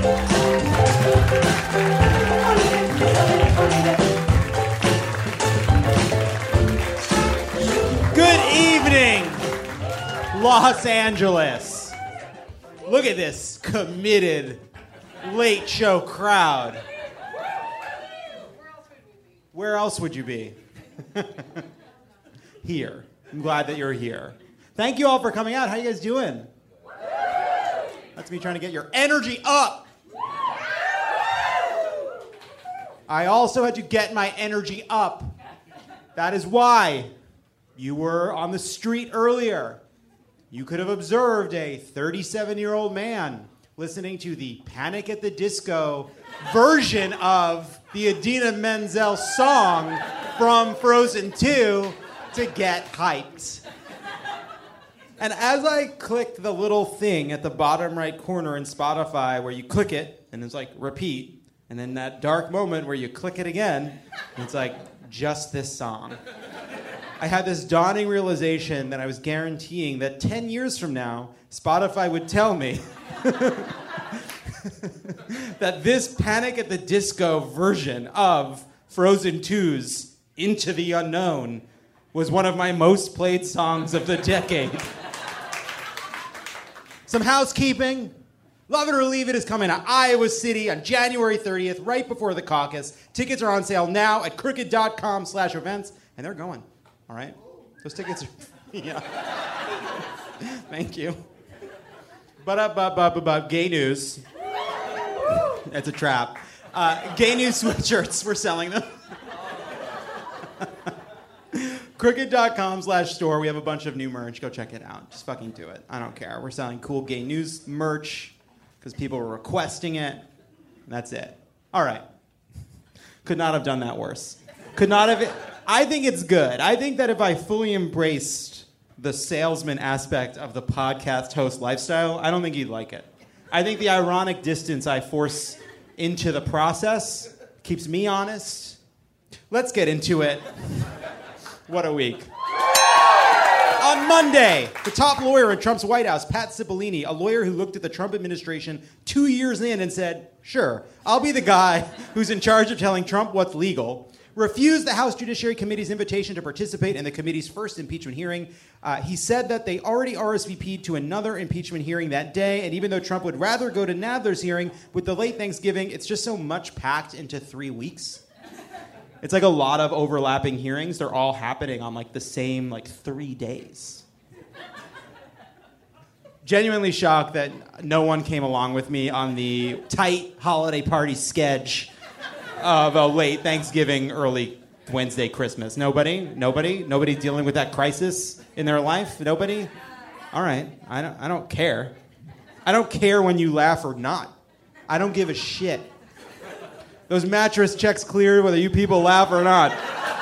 Los Angeles. Look at this committed late show crowd. Where else would you be? Here. I'm glad that you're here. Thank you all for coming out. How you guys doing? That's me trying to get your energy up. I also had to get my energy up. That is why you were on the street earlier. You could have observed a 37-year-old man listening to the Panic at the Disco version of the Idina Menzel song from Frozen 2 to get hyped. And as I clicked the little thing at the bottom right corner in Spotify where you click it and it's like repeat, and then that dark moment where you click it again, and it's like just this song. I had this dawning realization that I was guaranteeing that 10 years from now, Spotify would tell me that this Panic at the Disco version of Frozen 2's Into the Unknown was one of my most played songs of the decade. Some housekeeping. Love It or Leave It is coming to Iowa City on January 30th, right before the caucus. Tickets are on sale now at crooked.com/events, and they're going. All right? Those tickets are... yeah. Thank you. But gay news. That's a trap. Gay news sweatshirts. We're selling them. Crooked.com/store. We have a bunch of new merch. Go check it out. Just fucking do it. I don't care. We're selling cool gay news merch because people were requesting it. That's it. All right. Could not have done that worse. Could not have... I think it's good. I think that if I fully embraced the salesman aspect of the podcast host lifestyle, I don't think you'd like it. I think the ironic distance I force into the process keeps me honest. Let's get into it. What a week. On Monday, the top lawyer in Trump's White House, Pat Cipollone, a lawyer who looked at the Trump administration 2 years in and said, sure, I'll be the guy who's in charge of telling Trump what's legal, refused the House Judiciary Committee's invitation to participate in the committee's first impeachment hearing. He said that they already RSVP'd to another impeachment hearing that day, and even though Trump would rather go to Nadler's hearing, with the late Thanksgiving, it's just so much packed into 3 weeks. It's like a lot of overlapping hearings. They're all happening on like the same 3 days. Genuinely shocked that no one came along with me on the tight holiday party sketch of a late Thanksgiving, early Wednesday Christmas. Nobody dealing with that crisis in their life. Nobody. All right. I don't care. I don't care when you laugh or not. I don't give a shit. Those mattress checks cleared whether you people laugh or not.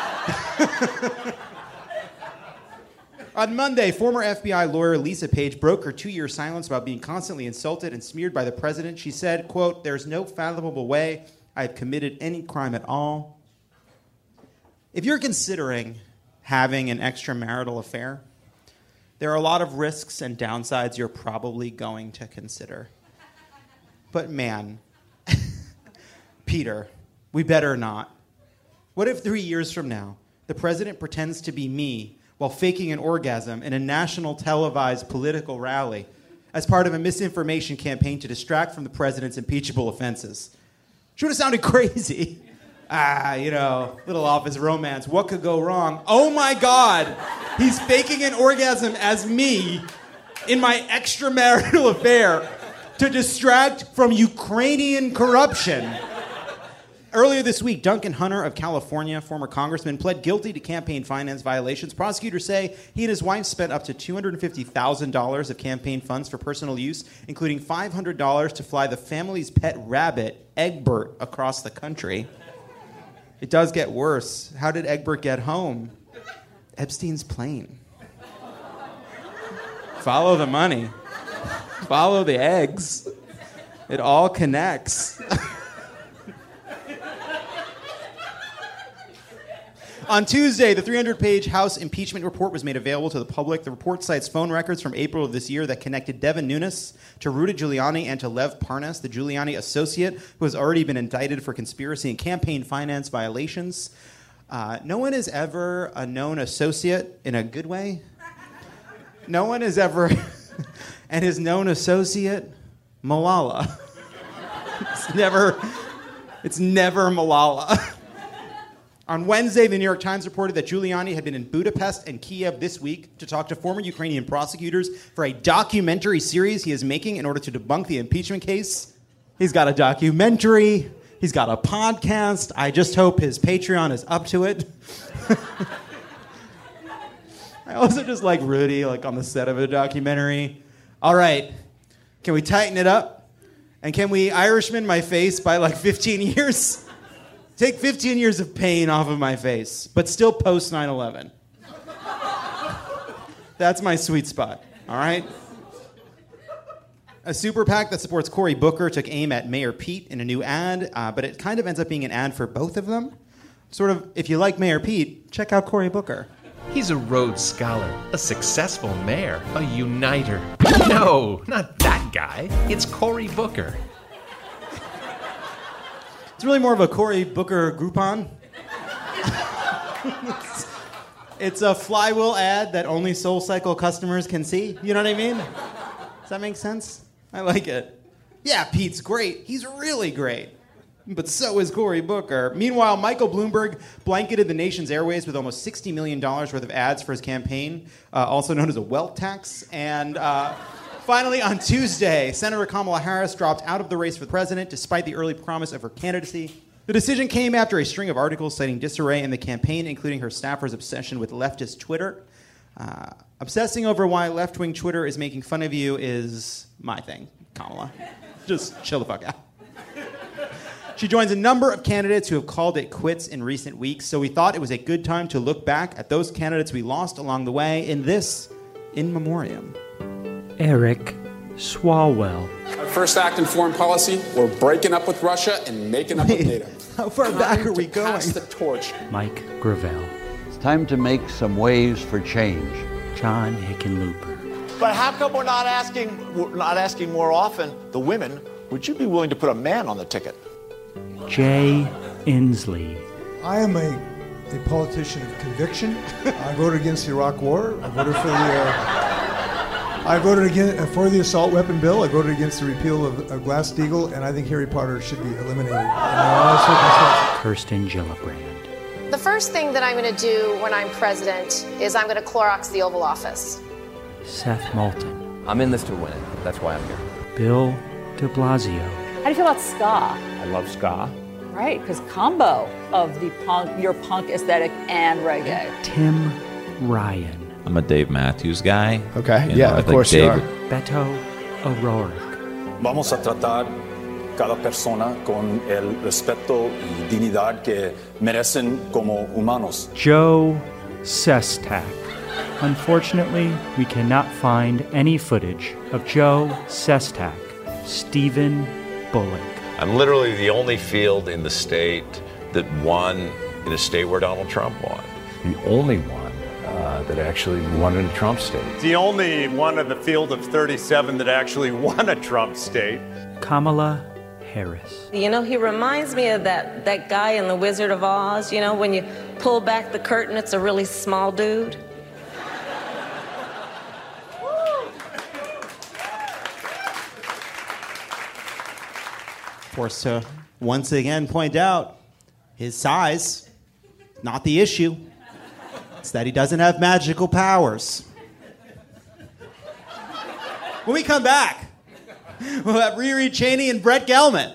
On Monday, former FBI lawyer Lisa Page broke her 2-year silence about being constantly insulted and smeared by the president. She said, quote, "There's no fathomable way I've committed any crime at all." If you're considering having an extramarital affair, there are a lot of risks and downsides you're probably going to consider. But man, Peter, we better not. What if 3 years from now, the president pretends to be me while faking an orgasm in a national televised political rally as part of a misinformation campaign to distract from the president's impeachable offenses? Should have sounded crazy. Little office romance. What could go wrong? Oh my God, he's faking an orgasm as me in my extramarital affair to distract from Ukrainian corruption. Earlier this week, Duncan Hunter of California, former congressman, pled guilty to campaign finance violations. Prosecutors say he and his wife spent up to $250,000 of campaign funds for personal use, including $500 to fly the family's pet rabbit, Egbert, across the country. It does get worse. How did Egbert get home? Epstein's plane. Follow the money. Follow the eggs. It all connects. On Tuesday, the 300-page House impeachment report was made available to the public. The report cites phone records from April of this year that connected Devin Nunes to Rudy Giuliani and to Lev Parnas, the Giuliani associate, who has already been indicted for conspiracy and campaign finance violations. No one is ever a known associate in a good way. No one is ever... and his known associate, Malala. It's never Malala. On Wednesday, the New York Times reported that Giuliani had been in Budapest and Kiev this week to talk to former Ukrainian prosecutors for a documentary series he is making in order to debunk the impeachment case. He's got a documentary. He's got a podcast. I just hope his Patreon is up to it. I also just like Rudy, like on the set of a documentary. All right, can we tighten it up? And can we Irishman my face by like 15 years? Take 15 years of pain off of my face, but still post 9/11. That's my sweet spot, all right? A super PAC that supports Cory Booker took aim at Mayor Pete in a new ad, but it kind of ends up being an ad for both of them. Sort of, if you like Mayor Pete, check out Cory Booker. He's a Rhodes Scholar, a successful mayor, a uniter. No, not that guy. It's Cory Booker. It's really more of a Cory Booker Groupon. It's a flywheel ad that only SoulCycle customers can see. You know what I mean? Does that make sense? I like it. Yeah, Pete's great. He's really great. But so is Cory Booker. Meanwhile, Michael Bloomberg blanketed the nation's airways with almost $60 million worth of ads for his campaign, also known as a wealth tax. And finally, on Tuesday, Senator Kamala Harris dropped out of the race for president despite the early promise of her candidacy. The decision came after a string of articles citing disarray in the campaign, including her staffers' obsession with leftist Twitter. Obsessing over why left-wing Twitter is making fun of you is my thing, Kamala. Just chill the fuck out. She joins a number of candidates who have called it quits in recent weeks, so we thought it was a good time to look back at those candidates we lost along the way in this In Memoriam. Eric Swalwell. Our first act in foreign policy, we're breaking up with Russia and making up with NATO. How far back are we going? Pass the torch. Mike Gravel. It's time to make some waves for change. John Hickenlooper. But how come we're not asking more often, the women, would you be willing to put a man on the ticket? Jay Inslee. I am a politician of conviction. I voted against the Iraq War. I voted for the assault weapon bill. I voted against the repeal of Glass-Steagall, and I think Harry Potter should be eliminated. Kirsten Gillibrand. The first thing that I'm going to do when I'm president is I'm going to Clorox the Oval Office. Seth Moulton. I'm in this to win it. That's why I'm here. Bill de Blasio. How do you feel about ska? I love ska. Right, because combo of the your punk aesthetic and reggae. Tim Ryan. I'm a Dave Matthews guy. Okay, yeah, of course you are. Beto O'Rourke. Vamos a tratar cada persona con el respeto y dignidad que merecen como humanos. Joe Sestak. Unfortunately, we cannot find any footage of Joe Sestak. Stephen Bullock. I'm literally the only field in the state that won in a state where Donald Trump won. The only one that actually won in a Trump state. The only one of the field of 37 that actually won a Trump state. Kamala Harris. You know, he reminds me of that guy in The Wizard of Oz. You know, when you pull back the curtain, it's a really small dude. Forced to once again point out his size, not the issue. It's that he doesn't have magical powers. When we come back, we'll have Riri Cheney and Brett Gelman.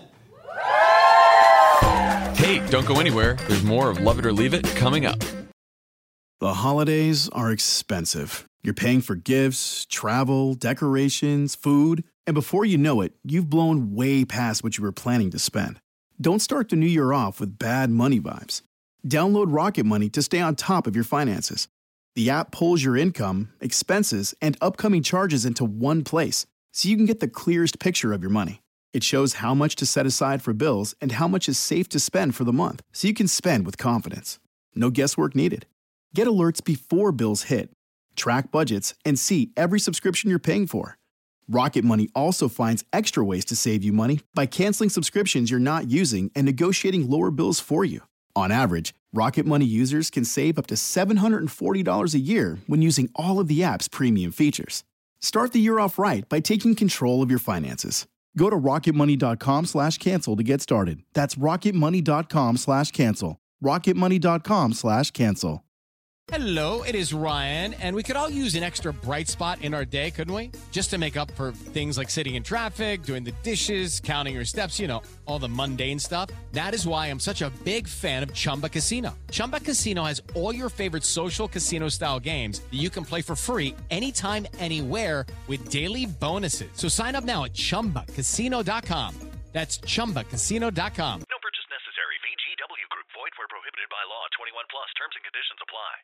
Hey, don't go anywhere. There's more of Love It or Leave It coming up. The holidays are expensive. You're paying for gifts, travel, decorations, food, and before you know it, you've blown way past what you were planning to spend. Don't start the new year off with bad money vibes. Download Rocket Money to stay on top of your finances. The app pulls your income, expenses, and upcoming charges into one place, so you can get the clearest picture of your money. It shows how much to set aside for bills and how much is safe to spend for the month, so you can spend with confidence. No guesswork needed. Get alerts before bills hit. Track budgets and see every subscription you're paying for. Rocket Money also finds extra ways to save you money by canceling subscriptions you're not using and negotiating lower bills for you. On average, Rocket Money users can save up to $740 a year when using all of the app's premium features. Start the year off right by taking control of your finances. Go to rocketmoney.com/cancel to get started. That's rocketmoney.com/cancel. rocketmoney.com/cancel. Hello, it is Ryan, and we could all use an extra bright spot in our day, couldn't we? Just to make up for things like sitting in traffic, doing the dishes, counting your steps, you know, all the mundane stuff. That is why I'm such a big fan of Chumba Casino. Chumba Casino has all your favorite social casino-style games that you can play for free anytime, anywhere with daily bonuses. So sign up now at ChumbaCasino.com. That's ChumbaCasino.com. No purchase necessary. VGW Group. Void where prohibited by law. 21 plus. Terms and conditions apply.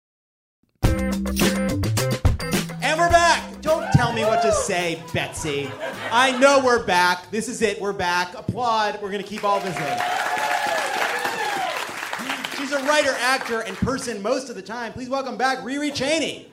And we're back. Don't tell me what to say, Betsy. I know we're back. This is it. We're back. Applaud. We're going to keep all this in. She's a writer, actor, and person most of the time. Please welcome back Riri Cheney.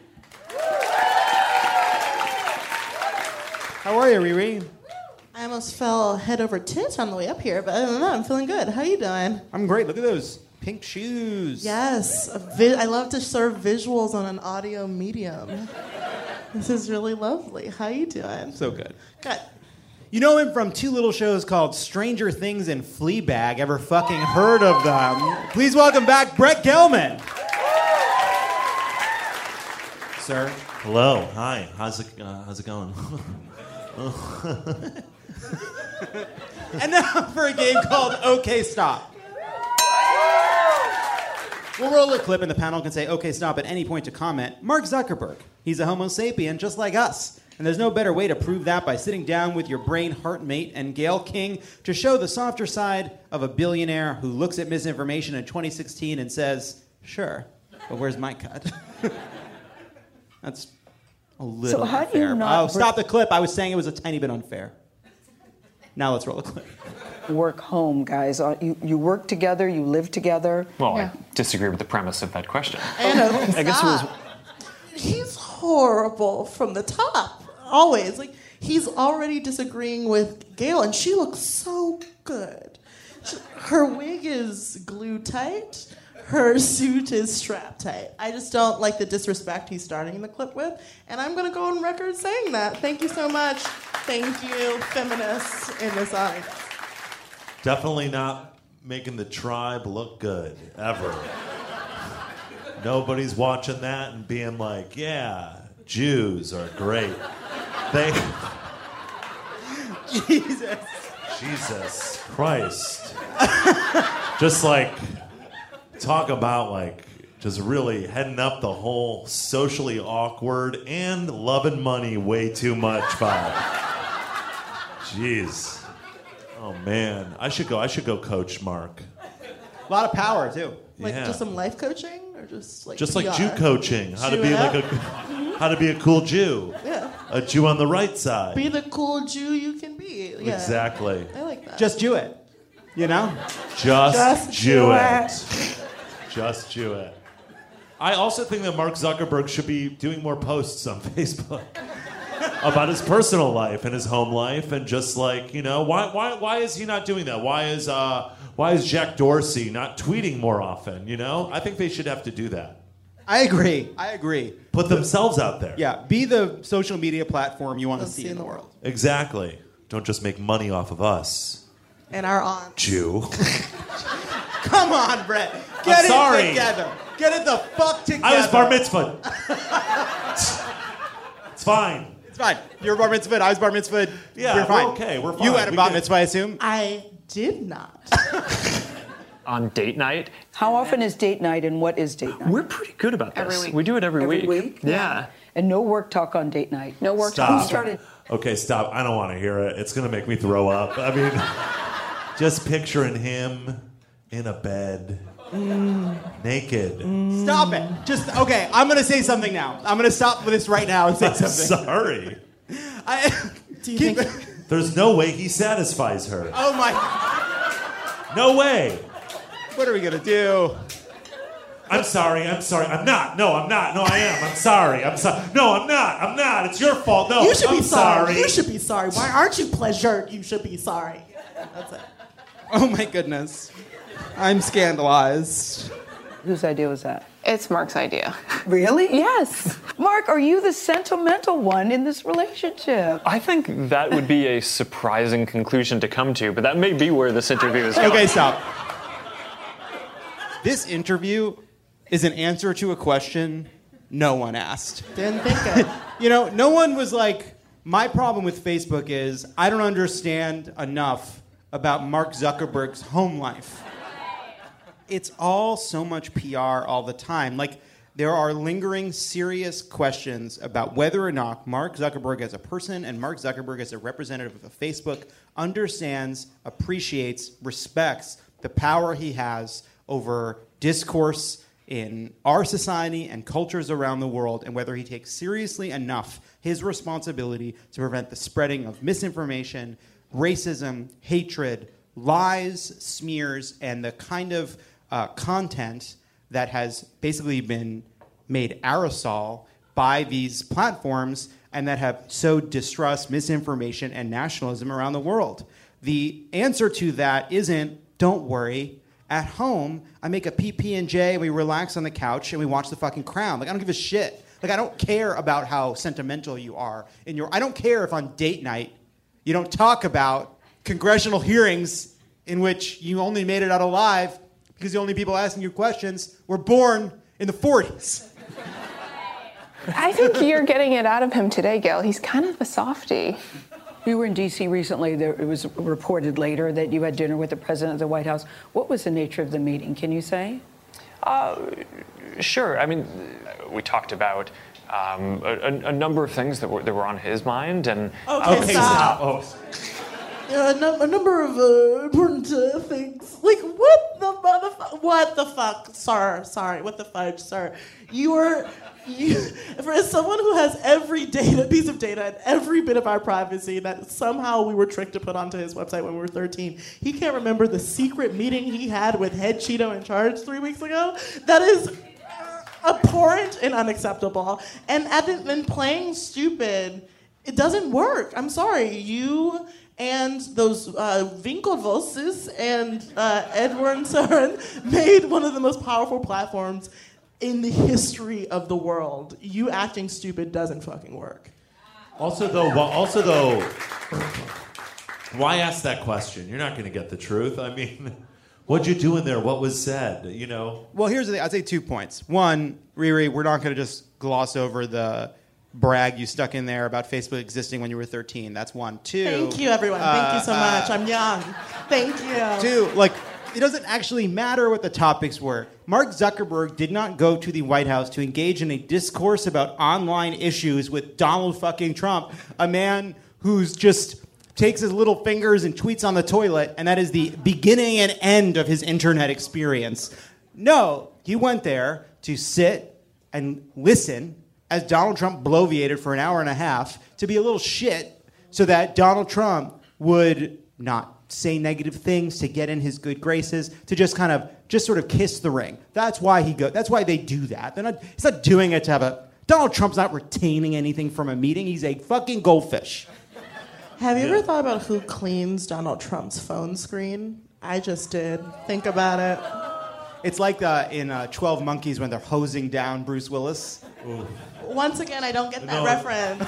How are you, Riri? I almost fell head over tits on the way up here, but other than that, I'm feeling good. How you doing? I'm great. Look at those pink shoes. Yes. I love to serve visuals on an audio medium. This is really lovely. How you doing? So good. Good. You know him from two little shows called Stranger Things and Fleabag. Ever fucking heard of them? Please welcome back Brett Gelman. Sir. Hello. Hi. How's it going? And now for a game called OK Stop. We'll roll a clip and the panel can say OK Stop at any point to comment. Mark Zuckerberg. He's a homo sapien just like us. And there's no better way to prove that by sitting down with your brain heart mate and Gayle King to show the softer side of a billionaire who looks at misinformation in 2016 and says, sure, but where's my cut? That's a little how do unfair. you not... Oh, stop the clip. I was saying it was a tiny bit unfair. Now let's roll the clip. Work home, guys. You work together, you live together. Well, I disagree with the premise of that question. I guess it was... He's horrible from the top. Always. Like, he's already disagreeing with Gayle, and she looks so good. Her wig is glued tight. Her suit is strapped tight. I just don't like the disrespect he's starting the clip with, and I'm going to go on record saying that. Thank you so much. Thank you, feminists in this audience. Definitely not making the tribe look good, ever. Nobody's watching that and being like, yeah, Jews are great. Jesus Christ. Just like, talk about like, just really heading up the whole socially awkward and loving money way too much vibe. Jeez. Oh man, I should go coach Mark. A lot of power too. Like Yeah. just some life coaching, or just like Jew coaching, how to be how to be a cool Jew. Yeah. A Jew on the right side. Be the cool Jew you can be. Yeah. Exactly. I like that. Just Jew it. You know? Just Jew it. it. Just Jew it. I also think that Mark Zuckerberg should be doing more posts on Facebook about his personal life and his home life, and just like, you know, why is he not doing that? Why is Jack Dorsey not tweeting more often? You know, I think they should have to do that. I agree. Put themselves out there. Yeah, be the social media platform you want to see in the world. Exactly. Don't just make money off of us. And our aunt. Jew. Come on, Brett. Get it together. Get it the fuck together. I was bar mitzvahed. It's fine. It's fine. You're bar mitzvahed. I was bar mitzvahed. Yeah, You're fine. we're okay. We're fine. You had a bar mitzvah, I assume? I did not. On date night. How often is date night, and what is date night? We're pretty good about this. Every week. We do it every week. Every week? Yeah. And no work talk on date night. No work Stop. talk. Who started? Okay, stop. I don't want to hear it. It's going to make me throw up. I mean, just picturing him in a bed, naked. Stop it. Just, okay, I'm going to say something now. I'm going to stop with this right now and say something. Sorry. Do you think... There's no way he satisfies her. Oh, my... No way. What are we going to do? I'm sorry. I'm not. No, I'm not. No, I am. I'm sorry. I'm sorry. No, I'm not. It's your fault. No, You should be I'm sorry. You should be sorry. Why aren't you pleasured? You should be sorry. That's it. Oh my goodness. I'm scandalized. Whose idea was that? It's Mark's idea. Really? Yes. Mark, are you the sentimental one in this relationship? I think that would be a surprising conclusion to come to, but that may be where this interview is going. Okay, stop. This interview is an answer to a question no one asked. Didn't think it. No one was like, my problem with Facebook is I don't understand enough about Mark Zuckerberg's home life. It's all so much PR all the time. Like, there are lingering, serious questions about whether or not Mark Zuckerberg as a person and Mark Zuckerberg as a representative of Facebook understands, appreciates, respects the power he has over discourse in our society and cultures around the world, and whether he takes seriously enough his responsibility to prevent the spreading of misinformation, racism, hatred, lies, smears, and the kind of content that has basically been made aerosol by these platforms and that have sowed distrust, misinformation, and nationalism around the world. The answer to that isn't, don't worry. At home, I make a PB&J and we relax on the couch and we watch The fucking Crown. Like, I don't give a shit. Like, I don't care about how sentimental you are. I don't care if on date night you don't talk about congressional hearings in which you only made it out alive because the only people asking you questions were born in the 40s. I think you're getting it out of him today, Gail. He's kind of a softie. You were in D.C. recently. It was reported later that you had dinner with the president of the White House. What was the nature of the meeting? Can you say? Sure. I mean, we talked about a number of things that were on his mind, and Okay, stop. A number of important things. Like, what the fuck, sir? Sorry, what the fudge, sir? For someone who has every piece of data and every bit of our privacy that somehow we were tricked to put onto his website when we were 13, he can't remember the secret meeting he had with head Cheeto in charge 3 weeks ago? That is abhorrent and unacceptable. And then playing stupid, it doesn't work. I'm sorry. You and those Winkelwosses and Edward Søren made one of the most powerful platforms in the history of the world. You acting stupid doesn't fucking work. Also, though, why ask that question? You're not going to get the truth. I mean, what'd you do in there? What was said? Well, here's the thing. I'd say 2 points. One, Riri, we're not going to just gloss over the brag you stuck in there about Facebook existing when you were 13. That's one. Two. Thank you, everyone. Thank you so much. I'm young. Thank you. Two, it doesn't actually matter what the topics were. Mark Zuckerberg did not go to the White House to engage in a discourse about online issues with Donald fucking Trump, a man who's just takes his little fingers and tweets on the toilet, and that is the beginning and end of his internet experience. No, he went there to sit and listen as Donald Trump bloviated for an hour and a half to be a little shit so that Donald Trump would not say negative things, to get in his good graces, to just sort of kiss the ring. That's why that's why they do that. He's not doing it to have Donald Trump's not retaining anything from a meeting. He's a fucking goldfish. Have you ever thought about who cleans Donald Trump's phone screen? I just did. Think about it. It's like in 12 Monkeys when they're hosing down Bruce Willis. Ooh. Once again, I don't get that reference.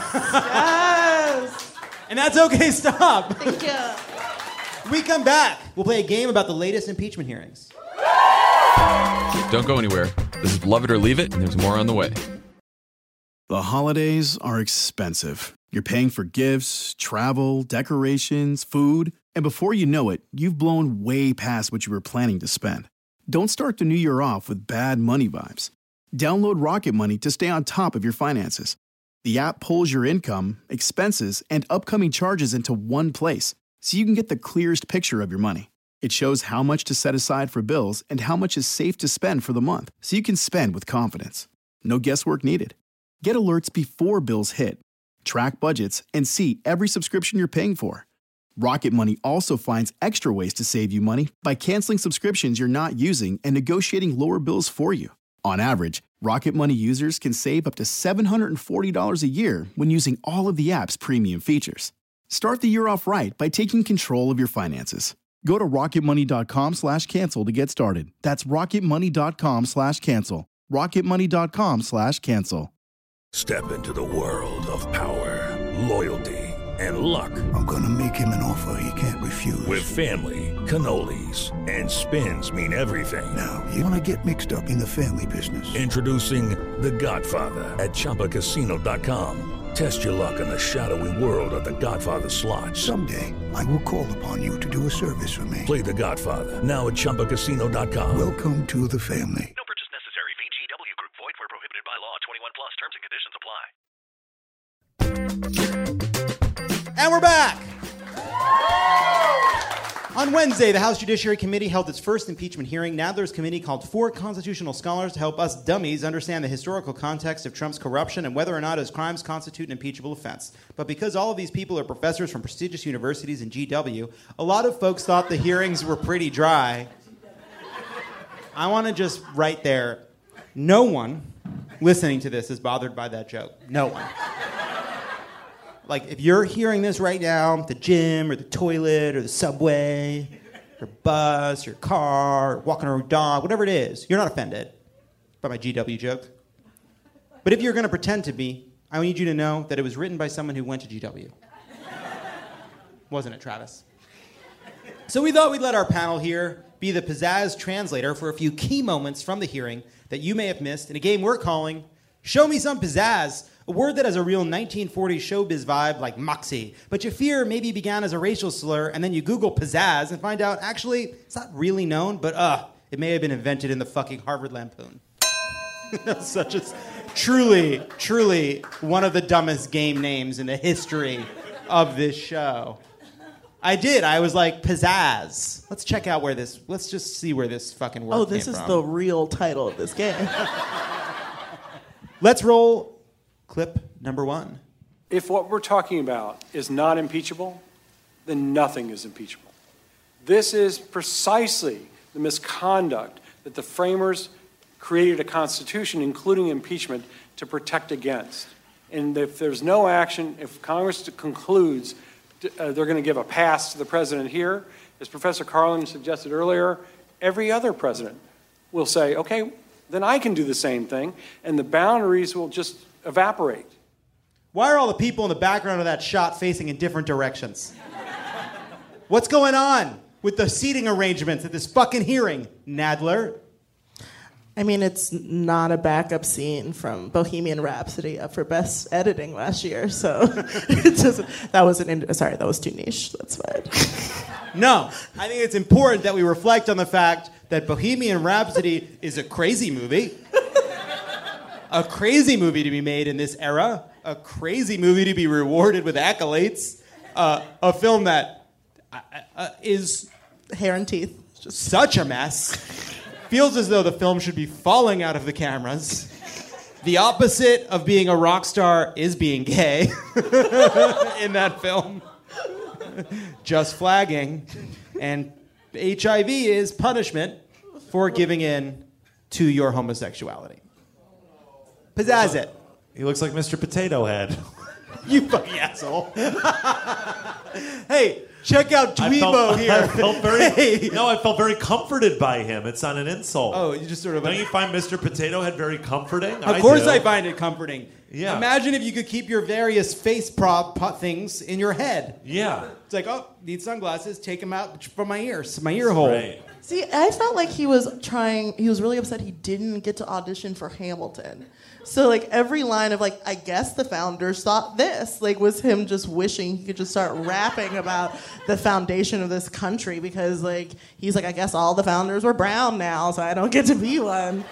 Yes! And that's okay, stop. Thank you. We come back. We'll play a game about the latest impeachment hearings. Don't go anywhere. This is Love It or Leave It, and there's more on the way. The holidays are expensive. You're paying for gifts, travel, decorations, food, and before you know it, you've blown way past what you were planning to spend. Don't start the new year off with bad money vibes. Download Rocket Money to stay on top of your finances. The app pulls your income, expenses, and upcoming charges into one place, so you can get the clearest picture of your money. It shows how much to set aside for bills and how much is safe to spend for the month, so you can spend with confidence. No guesswork needed. Get alerts before bills hit, track budgets, and see every subscription you're paying for. Rocket Money also finds extra ways to save you money by canceling subscriptions you're not using and negotiating lower bills for you. On average, Rocket Money users can save up to $740 a year when using all of the app's premium features. Start the year off right by taking control of your finances. Go to rocketmoney.com/cancel to get started. That's rocketmoney.com/cancel. rocketmoney.com/cancel. Step into the world of power, loyalty, and luck. I'm gonna make him an offer he can't refuse. With family, cannolis, and spins mean everything. Now, you wanna get mixed up in the family business. Introducing The Godfather at ChumbaCasino.com. Test your luck in the shadowy world of The Godfather slot. Someday, I will call upon you to do a service for me. Play The Godfather now at ChumbaCasino.com. Welcome to the family. No purchase necessary. VGW Group. Void where prohibited by law. 21 plus. Terms and conditions apply. And we're back. On Wednesday, the House Judiciary Committee held its first impeachment hearing. Nadler's committee called 4 constitutional scholars to help us dummies understand the historical context of Trump's corruption and whether or not his crimes constitute an impeachable offense. But because all of these people are professors from prestigious universities in GW, a lot of folks thought the hearings were pretty dry. I want to just right there, no one listening to this is bothered by that joke. No one. Like, if you're hearing this right now, the gym or the toilet or the subway or bus or car or walking a dog, whatever it is, you're not offended by my GW joke. But if you're going to pretend to be, I need you to know that it was written by someone who went to GW. Wasn't it, Travis? So we thought we'd let our panel here be the pizzazz translator for a few key moments from the hearing that you may have missed in a game we're calling Show Me Some Pizzazz, a word that has a real 1940s showbiz vibe like moxie, but you fear maybe began as a racial slur, and then you Google pizzazz and find out, actually, it's not really known, but it may have been invented in the fucking Harvard Lampoon. Such a truly, truly one of the dumbest game names in the history of this show. I was like, pizzazz. Let's check out let's just see where this fucking word came from. Oh, this is the real title of this game. Let's roll clip number 1. If what we're talking about is not impeachable, then nothing is impeachable. This is precisely the misconduct that the framers created a constitution, including impeachment, to protect against. And if there's no action, if Congress concludes they're going to give a pass to the president here, as Professor Carlin suggested earlier, every other president will say, okay, then I can do the same thing, and the boundaries will just evaporate. Why are all the people in the background of that shot facing in different directions? What's going on with the seating arrangements at this fucking hearing, Nadler? I mean, it's not a backup scene from Bohemian Rhapsody up for Best Editing last year, so that was too niche. That's fine. No, I think it's important that we reflect on the fact that Bohemian Rhapsody is a crazy movie. A crazy movie to be made in this era. A crazy movie to be rewarded with accolades. A film that is... hair and teeth. Just such a mess. Feels as though the film should be falling out of the cameras. The opposite of being a rock star is being gay in that film. Just flagging. And HIV is punishment for giving in to your homosexuality. Pizzazz it. He looks like Mr. Potato Head. You fucking asshole. Hey, check out Dweebo here. I felt very comforted by him. It's not an insult. Oh, you just sort of... Don't you find Mr. Potato Head very comforting? Of course I find it comforting. Yeah. Imagine if you could keep your various face prop things in your head. Yeah. It's like, oh, need sunglasses, take them out from my ears, my ear hole. Right. See, I felt like he was really upset he didn't get to audition for Hamilton. So, like, every line of, like, I guess the founders thought this, like, was him just wishing he could just start rapping about the foundation of this country because, like, he's like, I guess all the founders were brown now, so I don't get to be one.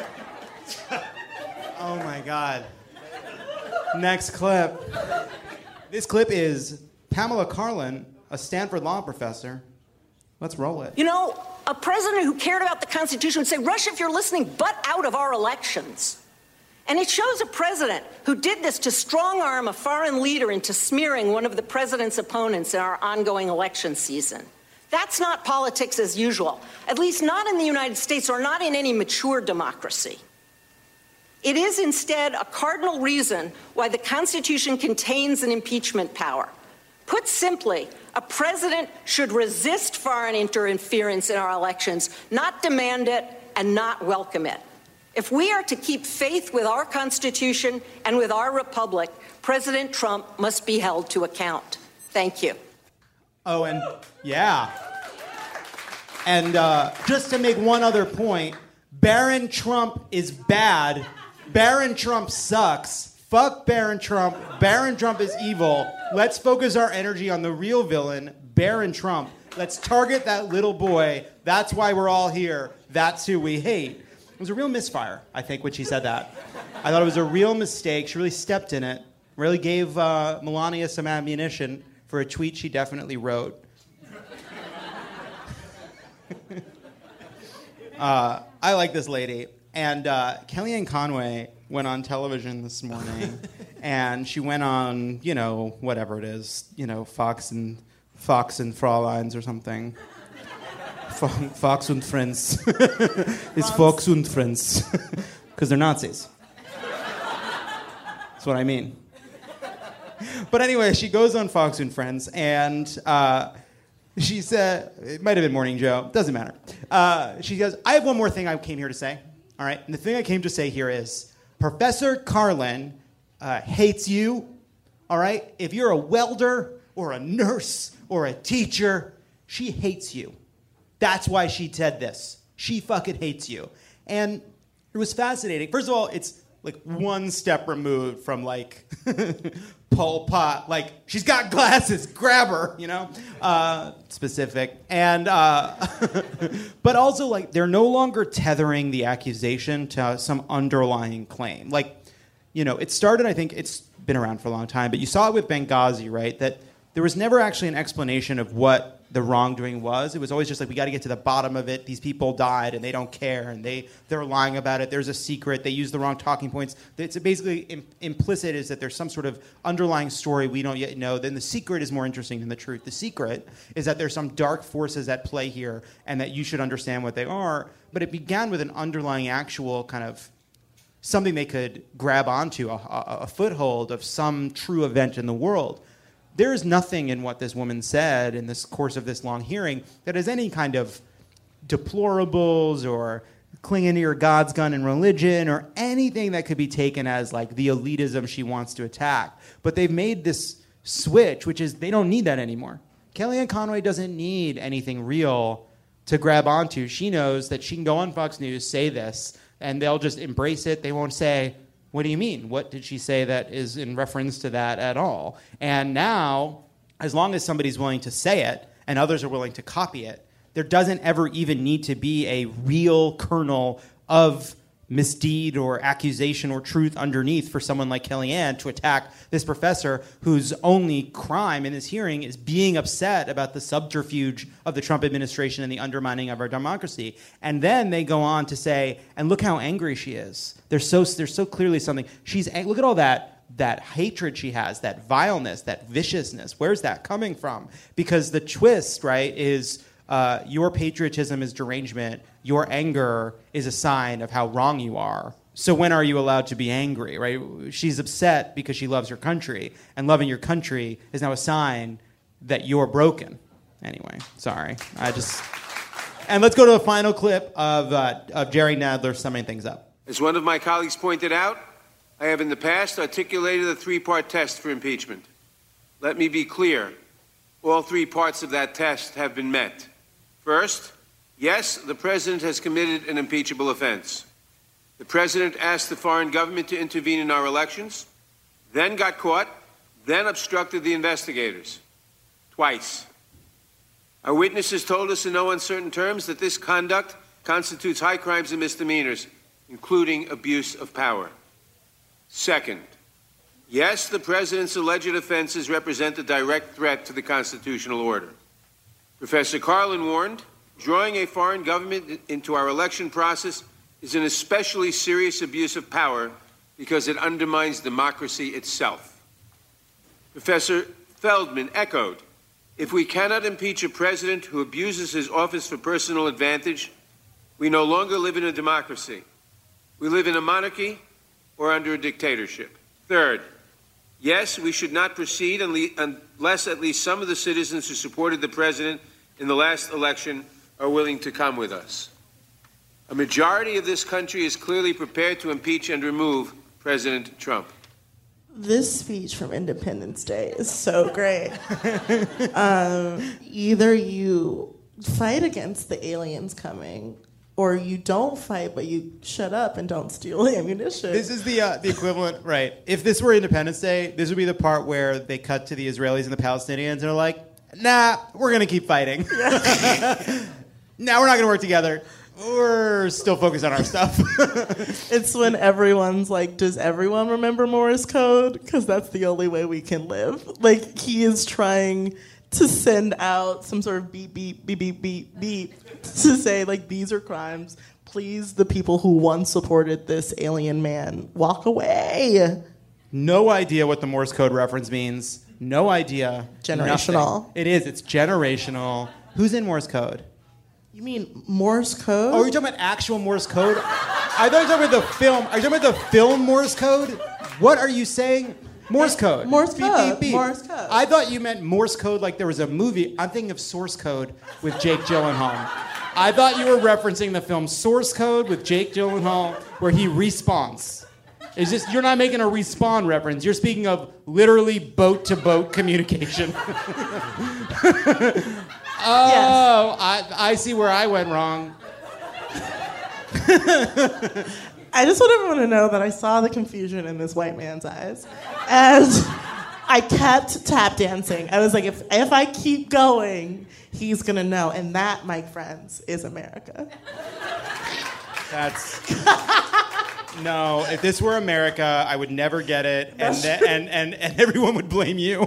Oh, my God. Next clip. This clip is Pamela Karlan, a Stanford law professor. Let's roll it. You know, a president who cared about the Constitution would say, Rush, if you're listening, butt out of our elections. And it shows a president who did this to strong-arm a foreign leader into smearing one of the president's opponents in our ongoing election season. That's not politics as usual, at least not in the United States or not in any mature democracy. It is instead a cardinal reason why the Constitution contains an impeachment power. Put simply, a president should resist foreign interference in our elections, not demand it and not welcome it. If we are to keep faith with our Constitution and with our republic, President Trump must be held to account. Thank you. Oh, and yeah. And just to make one other point, Barron Trump is bad. Barron Trump sucks. Fuck Barron Trump. Barron Trump is evil. Let's focus our energy on the real villain, Barron Trump. Let's target that little boy. That's why we're all here. That's who we hate. It was a real misfire, I think, when she said that. I thought it was a real mistake. She really stepped in it. Really gave Melania some ammunition for a tweet she definitely wrote. I like this lady. And Kellyanne Conway went on television this morning, and she went on, whatever it is, Fox and Fräuleins or something. Fox und Friends. It's Fox und Friends. Because they're Nazis. That's what I mean. But anyway, she goes on Fox and Friends, and she said, it might have been Morning Joe, doesn't matter. She goes, I have one more thing I came here to say. All right, and the thing I came to say here is, Professor Carlin hates you, all right? If you're a welder or a nurse or a teacher, she hates you. That's why she said this. She fucking hates you. And it was fascinating. First of all, it's like one step removed from like Pol Pot. Like, she's got glasses, grab her, specific. And, but also like they're no longer tethering the accusation to some underlying claim. Like, it started, I think it's been around for a long time, but you saw it with Benghazi, right? That there was never actually an explanation of what the wrongdoing was. It was always just like, we got to get to the bottom of it. These people died and they don't care and they're lying about it. There's a secret. They use the wrong talking points. It's basically implicit is that there's some sort of underlying story we don't yet know. Then the secret is more interesting than the truth. The secret is that there's some dark forces at play here and that you should understand what they are. But it began with an underlying actual kind of something they could grab onto, a foothold of some true event in the world. There is nothing in what this woman said in this course of this long hearing that has any kind of deplorables or clinging to your God's gun and religion or anything that could be taken as like the elitism she wants to attack. But they've made this switch, which is they don't need that anymore. Kellyanne Conway doesn't need anything real to grab onto. She knows that she can go on Fox News, say this, and they'll just embrace it. They won't say, what do you mean? What did she say that is in reference to that at all? And now, as long as somebody's willing to say it and others are willing to copy it, there doesn't ever even need to be a real kernel of misdeed or accusation or truth underneath for someone like Kellyanne to attack this professor whose only crime in this hearing is being upset about the subterfuge of the Trump administration and the undermining of our democracy. And then they go on to say, and look how angry she is. There's so clearly something. Look at all that hatred she has, that vileness, that viciousness. Where's that coming from? Because the twist, right, is your patriotism is derangement. Your anger is a sign of how wrong you are. So when are you allowed to be angry, right? She's upset because she loves her country, and loving your country is now a sign that you're broken. Anyway, sorry. And let's go to a final clip of Jerry Nadler summing things up. As one of my colleagues pointed out, I have in the past articulated a three-part test for impeachment. Let me be clear. All three parts of that test have been met. First, yes, the president has committed an impeachable offense. The president asked the foreign government to intervene in our elections, then got caught, then obstructed the investigators. Twice. Our witnesses told us in no uncertain terms that this conduct constitutes high crimes and misdemeanors, including abuse of power. Second, yes, the president's alleged offenses represent a direct threat to the constitutional order. Professor Carlin warned, drawing a foreign government into our election process is an especially serious abuse of power because it undermines democracy itself. Professor Feldman echoed, if we cannot impeach a president who abuses his office for personal advantage, we no longer live in a democracy. We live in a monarchy, or under a dictatorship. Third, yes, we should not proceed unless at least some of the citizens who supported the president in the last election are willing to come with us. A majority of this country is clearly prepared to impeach and remove President Trump. This speech from Independence Day is so great. Either you fight against the aliens coming, or you don't fight, but you shut up and don't steal ammunition. This is the equivalent, right? If this were Independence Day, this would be the part where they cut to the Israelis and the Palestinians and are like, nah, we're going to keep fighting. Nah, we're not going to work together. We're still focused on our stuff. It's when everyone's like, does everyone remember Morse code? Because that's the only way we can live. Like, he is trying to send out some sort of beep, beep, beep, beep, beep, beep to say, like, these are crimes. Please, the people who once supported this alien man, walk away. No idea what the Morse code reference means. No idea. Generational. Nothing. It is. It's generational. Who's in Morse code? You mean Morse code? Oh, are you talking about actual Morse code? I thought you were talking about the film. Are you talking about the film Morse code? What are you saying? Morse code. Morse beep, code. Beep, beep. Morse code. I thought you meant Morse code like there was a movie. I'm thinking of Source Code with Jake Gyllenhaal. I thought you were referencing the film Source Code with Jake Gyllenhaal where he respawns. It's just, you're not making a respawn reference. You're speaking of literally boat-to-boat communication. Oh, yes. I see where I went wrong. I just want everyone to know that I saw the confusion in this white man's eyes. And I kept tap dancing. I was like, if I keep going, he's going to know. And that, my friends, is America. That's... No, if this were America, I would never get it, and everyone would blame you.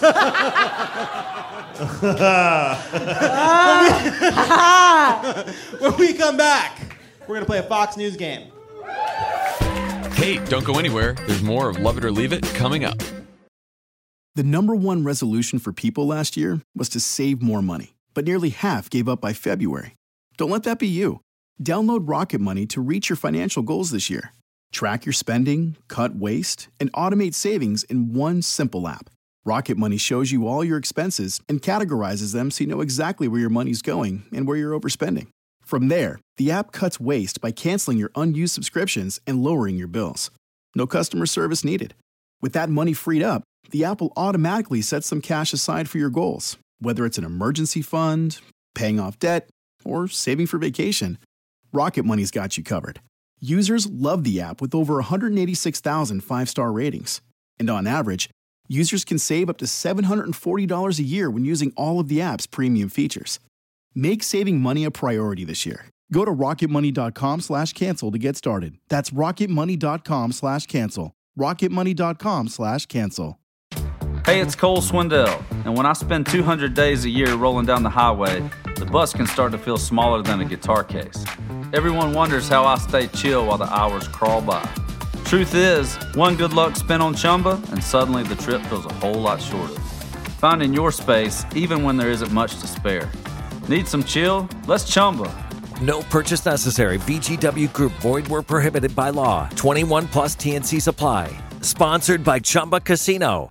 When we come back, we're going to play a Fox News game. Hey, don't go anywhere. There's more of Love It or Leave It coming up. The number one resolution for people last year was to save more money, but nearly half gave up by February. Don't let that be you. Download Rocket Money to reach your financial goals this year. Track your spending, cut waste, and automate savings in one simple app. Rocket Money shows you all your expenses and categorizes them so you know exactly where your money's going and where you're overspending. From there, the app cuts waste by canceling your unused subscriptions and lowering your bills. No customer service needed. With that money freed up, the app will automatically set some cash aside for your goals, whether it's an emergency fund, paying off debt, or saving for vacation. Rocket Money's got you covered. Users love the app with over 186,000 five-star ratings. And on average, users can save up to $740 a year when using all of the app's premium features. Make saving money a priority this year. Go to rocketmoney.com/cancel to get started. That's rocketmoney.com/cancel. rocketmoney.com/cancel. Hey, it's Cole Swindell, and when I spend 200 days a year rolling down the highway, the bus can start to feel smaller than a guitar case. Everyone wonders how I stay chill while the hours crawl by. Truth is, one good luck spin on Chumba, and suddenly the trip feels a whole lot shorter. Finding your space, even when there isn't much to spare. Need some chill? Let's Chumba. No purchase necessary. VGW Group. Void where prohibited by law. 21 plus TNC Supply. Sponsored by Chumba Casino.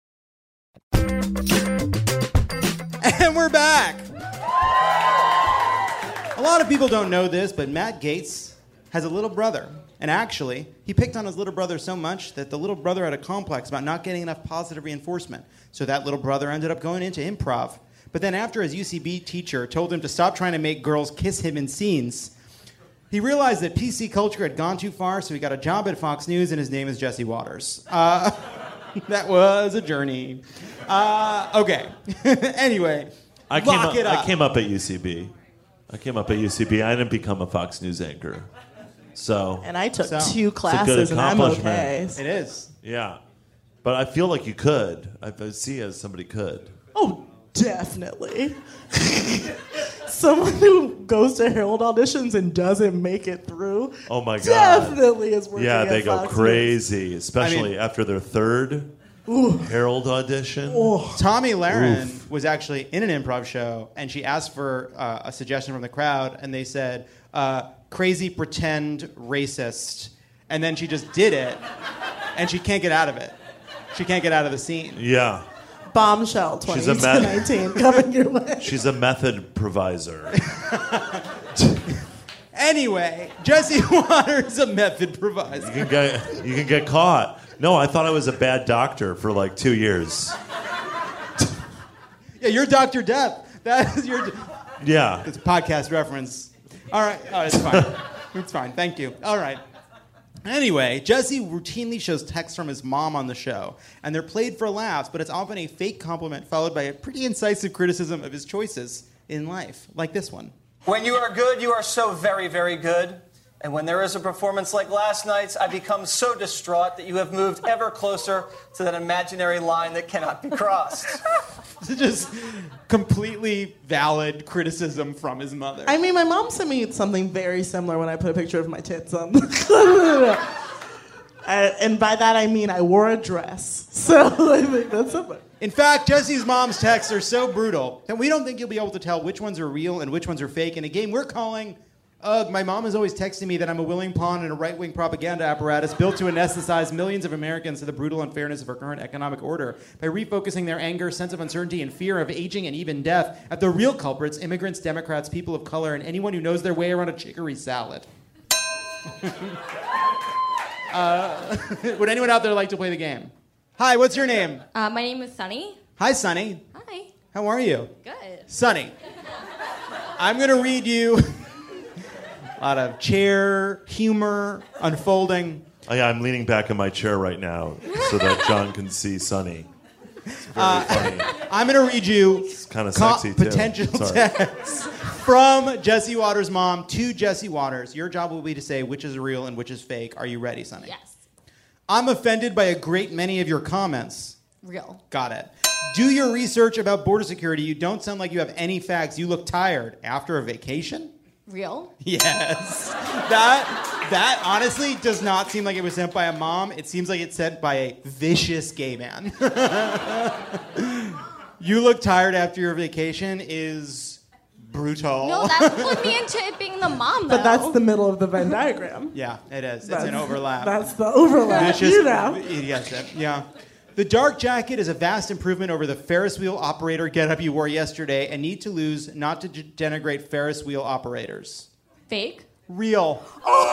And we're back. A lot of people don't know this, but Matt Gaetz has a little brother. And actually, he picked on his little brother so much that the little brother had a complex about not getting enough positive reinforcement. So that little brother ended up going into improv. But then after his UCB teacher told him to stop trying to make girls kiss him in scenes, he realized that PC culture had gone too far, so he got a job at Fox News, and his name is Jesse Waters. That was a journey. Okay. Anyway, I lock it up. I came up at UCB. I didn't become a Fox News anchor. So. And I took 2 classes, and I'm okay. It is. Yeah. But I feel like you could. I see as somebody could. Oh, definitely. Someone who goes to Herald auditions and doesn't make it through. Oh my God. Definitely is working. Yeah, at they go Fox crazy, News. especially after their third Herald audition. Tommy Lahren was actually in an improv show, and she asked for a suggestion from the crowd, and they said, crazy pretend racist. and then she just did it, and she can't get out of it. She can't get out of the scene. Yeah. Bombshell 2019 coming your way. She's a method proviser. Anyway, Jesse Waters, a method provider. You can get caught. No, I thought I was a bad doctor for like 2 years. Yeah, you're Dr. Death. That is your... Yeah. It's a podcast reference. All right. Oh, it's fine. It's fine. Thank you. All right. Anyway, Jesse routinely shows texts from his mom on the show, and they're played for laughs, but it's often a fake compliment followed by a pretty incisive criticism of his choices in life, like this one. When you are good, you are so very, very good. And when there is a performance like last night's, I become so distraught that you have moved ever closer to that imaginary line that cannot be crossed. It's just completely valid criticism from his mother. I mean, my mom sent me something very similar when I put a picture of my tits on. And by that I mean I wore a dress. So I think that's similar. In fact, Jesse's mom's texts are so brutal that we don't think you'll be able to tell which ones are real and which ones are fake in a game we're calling my mom is always texting me that I'm a willing pawn in a right-wing propaganda apparatus built to anesthetize millions of Americans to the brutal unfairness of our current economic order by refocusing their anger, sense of uncertainty, and fear of aging and even death at the real culprits, immigrants, Democrats, people of color, and anyone who knows their way around a chicory salad. Would anyone out there like to play the game? Hi, what's your name? My name is Sunny. Hi, Sunny. Hi. How are you? Good. Sunny, I'm going to read you a lot of chair humor unfolding. I'm leaning back in my chair right now so that John can see Sunny. It's very funny. I'm going to read you kind of sexy too. Potential texts from Jesse Waters' mom to Jesse Waters. Your job will be to say which is real and which is fake. Are you ready, Sunny? Yes. I'm offended by a great many of your comments. Real. Got it. Do your research about border security. You don't sound like you have any facts. You look tired. After a vacation? Real. Yes. That honestly does not seem like it was sent by a mom. It seems like it's sent by a vicious gay man. You look tired after your vacation is brutal. No, that would put me into it being the mom, though. But that's the middle of the Venn diagram. Yeah, it is. It's an overlap. That's the overlap. Vicious, you know. Yes, yeah. The dark jacket is a vast improvement over the Ferris wheel operator getup you wore yesterday and need to lose not to denigrate Ferris wheel operators. Fake. Real.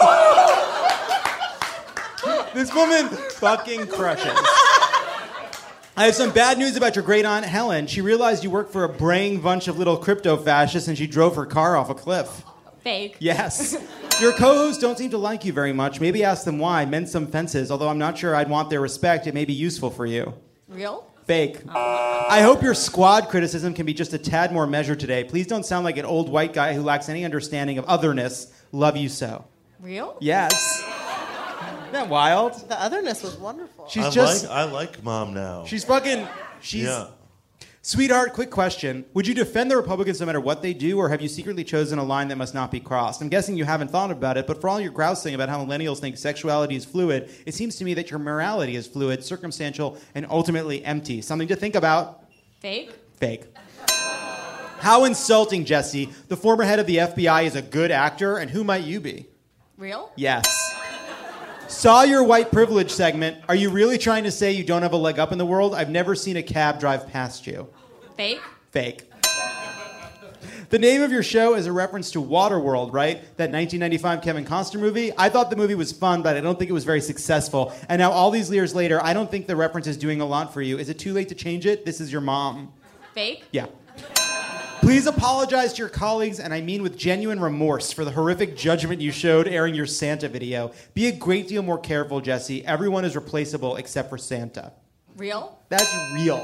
This woman fucking crushes. I have some bad news about your great aunt Helen. She realized you worked for a braying bunch of little crypto fascists and she drove her car off a cliff. Fake. Yes. Your co-hosts don't seem to like you very much. Maybe ask them why. Mend some fences. Although I'm not sure I'd want their respect. It may be useful for you. Real. Fake. I hope your squad criticism can be just a tad more measured today. Please don't sound like an old white guy who lacks any understanding of otherness. Love you so. Real? Yes. Isn't that wild? The otherness was wonderful. I like Mom now. She's Yeah. Sweetheart, quick question. Would you defend the Republicans no matter what they do, or have you secretly chosen a line that must not be crossed? I'm guessing you haven't thought about it, but for all your grousing about how millennials think sexuality is fluid, it seems to me that your morality is fluid, circumstantial, and ultimately empty. Something to think about. Fake. Fake. How insulting, Jesse. The former head of the FBI is a good actor, and who might you be? Real? Yes. Saw your white privilege segment. Are you really trying to say you don't have a leg up in the world? I've never seen a cab drive past you. Fake. Fake. The name of your show is a reference to Waterworld, right? That 1995 Kevin Costner movie. I thought the movie was fun, but I don't think it was very successful. And now all these years later, I don't think the reference is doing a lot for you. Is it too late to change it? This is your mom. Fake. Yeah. Please apologize to your colleagues, and I mean with genuine remorse, for the horrific judgment you showed airing your Santa video. Be a great deal more careful, Jesse. Everyone is replaceable except for Santa. Real? That's real.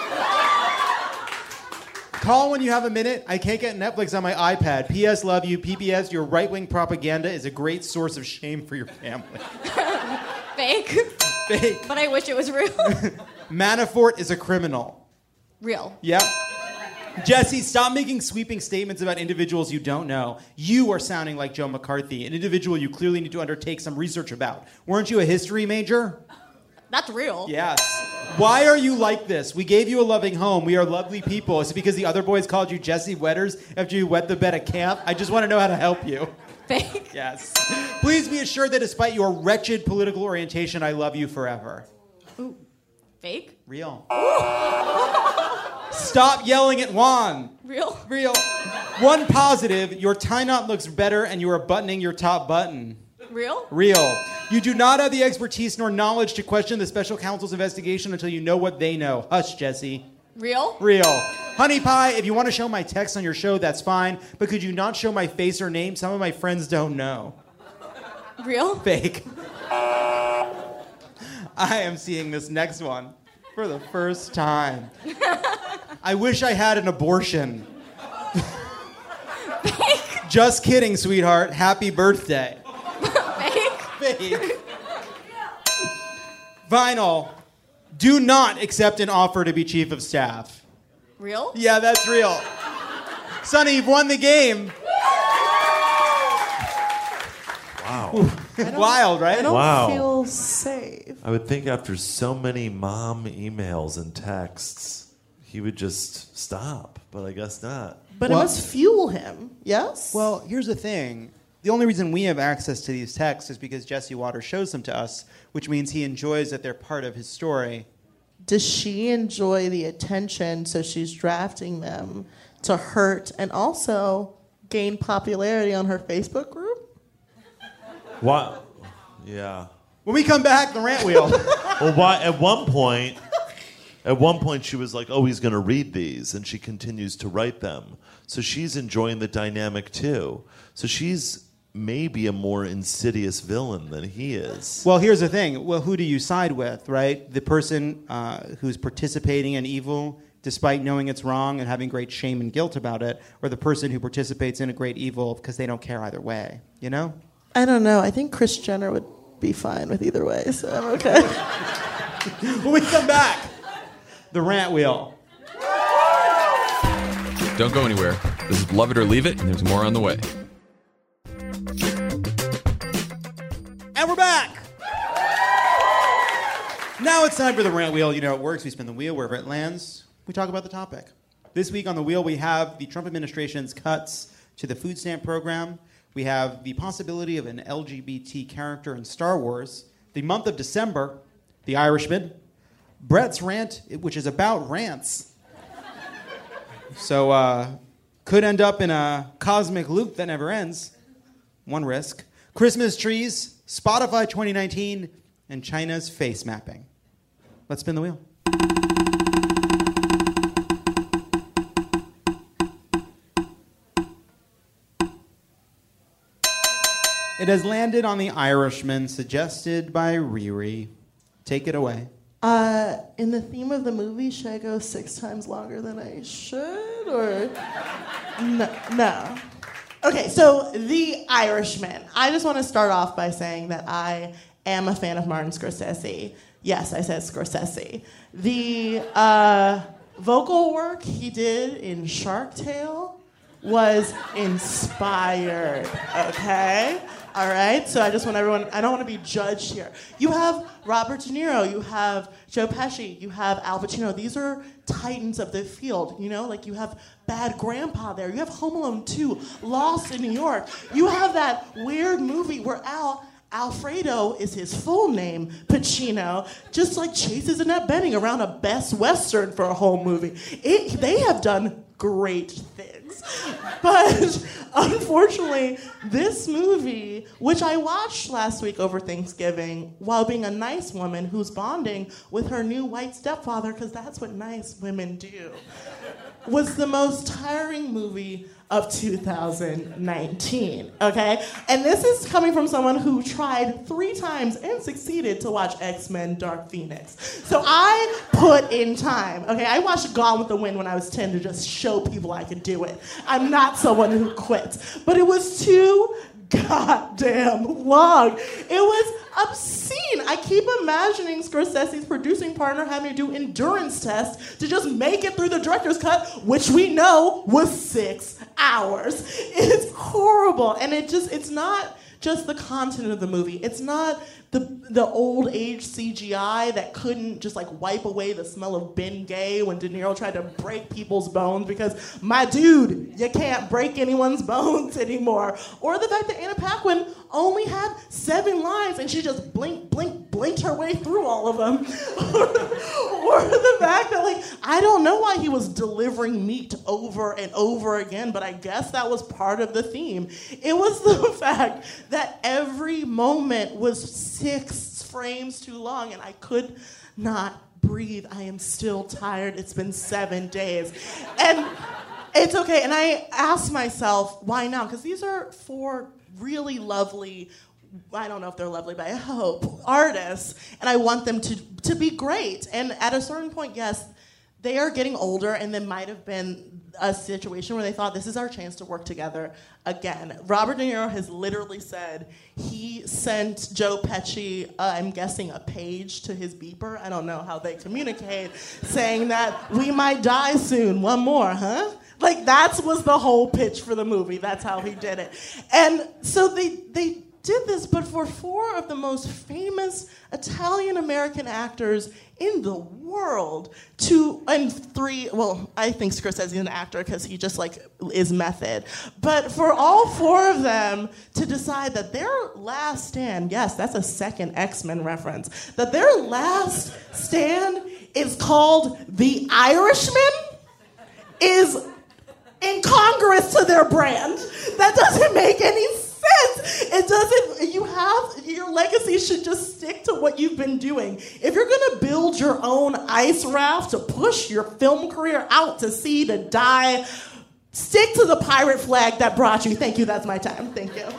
Call when you have a minute. I can't get Netflix on my iPad. P.S. Love you. P.P.S. Your right-wing propaganda is a great source of shame for your family. Fake. Fake. But I wish it was real. Manafort is a criminal. Real. Yep. Jesse, stop making sweeping statements about individuals you don't know. You are sounding like Joe McCarthy, an individual you clearly need to undertake some research about. Weren't you a history major? That's real. Yes. Why are you like this? We gave you a loving home. We are lovely people. Is it because the other boys called you Jesse Wetters after you wet the bed at camp? I just want to know how to help you. Fake. Yes. Please be assured that despite your wretched political orientation, I love you forever. Ooh. Fake? Real. Stop yelling at Juan. Real? Real. One positive, your tie knot looks better and you are buttoning your top button. Real? Real. You do not have the expertise nor knowledge to question the special counsel's investigation until you know what they know. Hush, Jesse. Real? Real. Honey Pie, if you want to show my text on your show, that's fine. But could you not show my face or name? Some of my friends don't know. Real? Fake. I am seeing this next one for the first time. I wish I had an abortion. Fake. Just kidding, sweetheart. Happy birthday. Fake. Vinyl. Do not accept an offer to be chief of staff. Real? Yeah, that's real. Sonny, you've won the game. Wow. Wild, right? I don't Wow. feel safe. I would think after so many mom emails and texts, he would just stop, but I guess not. But it must fuel him, yes? Well, here's the thing. The only reason we have access to these texts is because Jesse Waters shows them to us, which means he enjoys that they're part of his story. Does she enjoy the attention, so she's drafting them to hurt and also gain popularity on her Facebook group? What? Yeah. When we come back, the rant wheel. Well, why? At one point, she was like, "Oh, he's going to read these," and she continues to write them. So she's enjoying the dynamic too. So she's maybe a more insidious villain than he is. Well, here's the thing. Well, who do you side with, right? The person who's participating in evil despite knowing it's wrong and having great shame and guilt about it, or the person who participates in a great evil because they don't care either way, you know? I don't know. I think Kris Jenner would be fine with either way, so I'm okay. When we come back, the rant wheel. Don't go anywhere. This is Love It or Leave It, and there's more on the way. And we're back! Now it's time for the rant wheel. You know how it works. We spin the wheel. Wherever it lands, we talk about the topic. This week on the wheel, we have the Trump administration's cuts to the food stamp program. We have the possibility of an LGBT character in Star Wars. The month of December, The Irishman. Brett's rant, which is about rants. So, could end up in a cosmic loop that never ends. One risk. Christmas trees, Spotify 2019, and China's face mapping. Let's spin the wheel. It has landed on The Irishman, suggested by Riri. Take it away. In the theme of the movie, should I go 6 times longer than I should, or no? Okay, so The Irishman. I just want to start off by saying that I am a fan of Martin Scorsese. Yes, I said Scorsese. The vocal work he did in Shark Tale was inspired, okay? All right, so I just want everyone, I don't want to be judged here. You have Robert De Niro, you have Joe Pesci, you have Al Pacino. These are titans of the field, you know? Like you have Bad Grandpa there. You have Home Alone 2, Lost in New York. You have that weird movie where Alfredo is his full name, Pacino, just like chases Annette Bening around a Best Western for a whole movie. They have done great things. But unfortunately, this movie, which I watched last week over Thanksgiving while being a nice woman who's bonding with her new white stepfather, because that's what nice women do, was the most tiring movie of 2019, okay? And this is coming from someone who tried 3 times and succeeded to watch X-Men Dark Phoenix. So I put in time, okay? I watched Gone with the Wind when I was 10 to just show people I could do it. I'm not someone who quits. But it was too goddamn long. It was obscene. I keep imagining Scorsese's producing partner having to do endurance tests to just make it through the director's cut, which we know was 6 hours. It's horrible. And it's not just the content of the movie. It's not the old age CGI that couldn't just like wipe away the smell of Ben Gay when De Niro tried to break people's bones because, my dude, you can't break anyone's bones anymore. Or the fact that Anna Paquin only had 7 lines and she just blinked her way through all of them. or the fact that, like, I don't know why he was delivering meat over and over again, but I guess that was part of the theme. It was the fact that every moment was 6 frames too long, and I could not breathe. I am still tired. It's been 7 days. And it's okay. And I asked myself, why now? Because these are 4 really lovely, I don't know if they're lovely, but I hope, artists, and I want them to be great. And at a certain point, yes, they are getting older, and there might have been a situation where they thought, this is our chance to work together again. Robert De Niro has literally said he sent Joe Pesci, I'm guessing, a page to his beeper. I don't know how they communicate, saying that we might die soon. One more, huh? Like, that was the whole pitch for the movie. That's how he did it. And so they did this, but for 4 of the most famous Italian-American actors in the world, and 3, well, I think Scorsese is an actor because he just, like, is method. But for all 4 of them to decide that their last stand, yes, that's a second X-Men reference, that their last stand is called The Irishman is incongruous to their brand. That doesn't make any sense. It doesn't, your legacy should just stick to what you've been doing. If you're gonna build your own ice raft to push your film career out to sea to die, stick to the pirate flag that brought you. Thank you, that's my time. Thank you.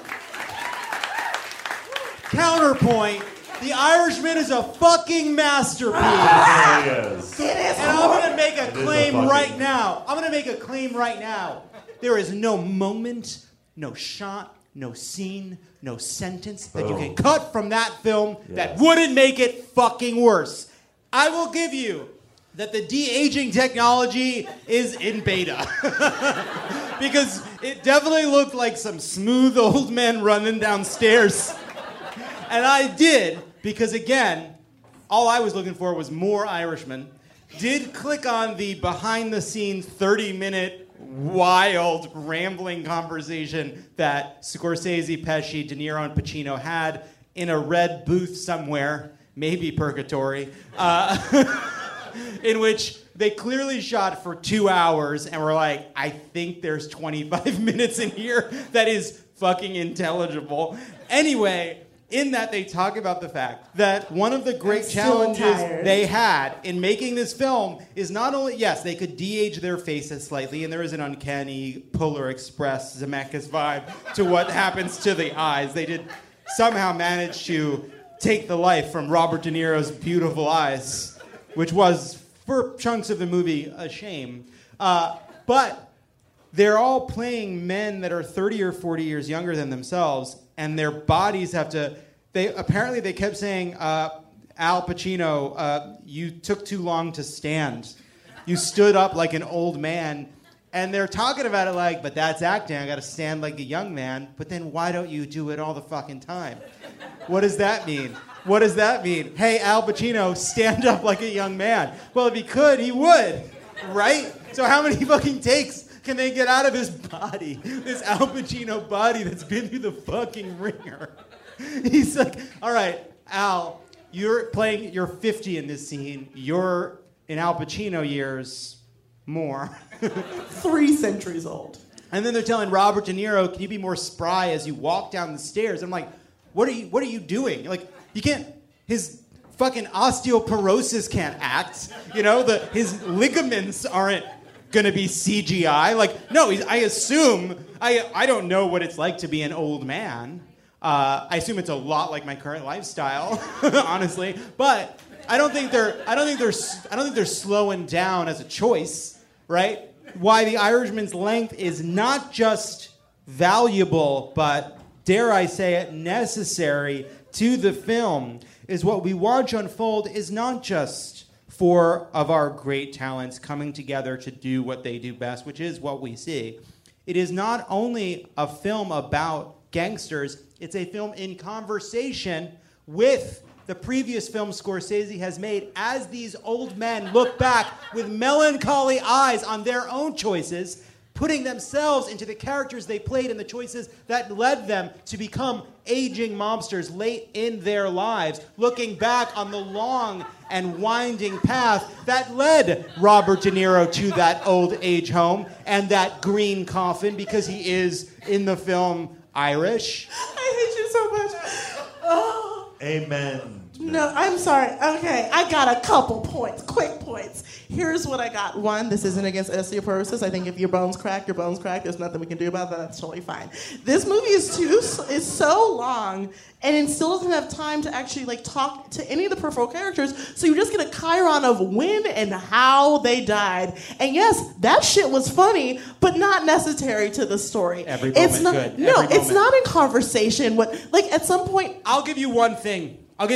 Counterpoint. The Irishman is a fucking masterpiece. There he is. It is. And I'm going to make a claim right now. There is no moment, no shot, no scene, no sentence that you can cut from that film that wouldn't make it fucking worse. I will give you that the de-aging technology is in beta. Because it definitely looked like some smooth old men running downstairs. And I did, because again, all I was looking for was more Irishmen. Did click on the behind-the-scenes 30-minute wild, rambling conversation that Scorsese, Pesci, De Niro, and Pacino had in a red booth somewhere, maybe Purgatory, in which they clearly shot for 2 hours and were like, I think there's 25 minutes in here that is fucking intelligible. Anyway, in that they talk about the fact that one of the great challenges they had in making this film is not only, yes, they could de-age their faces slightly, and there is an uncanny Polar Express Zemeckis vibe to what happens to the eyes. They did somehow manage to take the life from Robert De Niro's beautiful eyes, which was, for chunks of the movie, a shame. But they're all playing men that are 30 or 40 years younger than themselves, and their bodies have to... They kept saying, Al Pacino, you took too long to stand. You stood up like an old man. And they're talking about it like, but that's acting. I got to stand like a young man. But then why don't you do it all the fucking time? What does that mean? What does that mean? Hey, Al Pacino, stand up like a young man. Well, if he could, he would, right? So how many fucking takes can they get out of his body? This Al Pacino body that's been through the fucking ringer. He's like, all right, Al, you're 50 in this scene. You're in Al Pacino years more. 3 centuries old. And then they're telling Robert De Niro, can you be more spry as you walk down the stairs? I'm like, what are you doing? Like, you can't, his fucking osteoporosis can't act. You know, his ligaments aren't gonna be CGI. Like, no, I assume, I don't know what it's like to be an old man. I assume it's a lot like my current lifestyle, honestly. But I don't think they're slowing down as a choice, right? Why The Irishman's length is not just valuable, but dare I say it, necessary to the film, is what we watch unfold is not just 4 of our great talents coming together to do what they do best, which is what we see. It is not only a film about gangsters. It's a film in conversation with the previous film Scorsese has made as these old men look back with melancholy eyes on their own choices, putting themselves into the characters they played and the choices that led them to become aging mobsters late in their lives, looking back on the long and winding path that led Robert De Niro to that old age home and that green coffin, because he is, in the film, Irish. I hate you so much. Oh. Amen. No, I'm sorry. Okay, I got a couple points, quick points. Here's what I got. One, this isn't against osteoporosis. I think if your bone's cracked, your bone's cracked. There's nothing we can do about that. That's totally fine. This movie is so long, and it still doesn't have time to actually talk to any of the peripheral characters. So you just get a chyron of when and how they died. And yes, that shit was funny, but not necessary to the story. Every moment it's not, good. No, Every it's moment. not in conversation. At some point, I'll give you one thing. I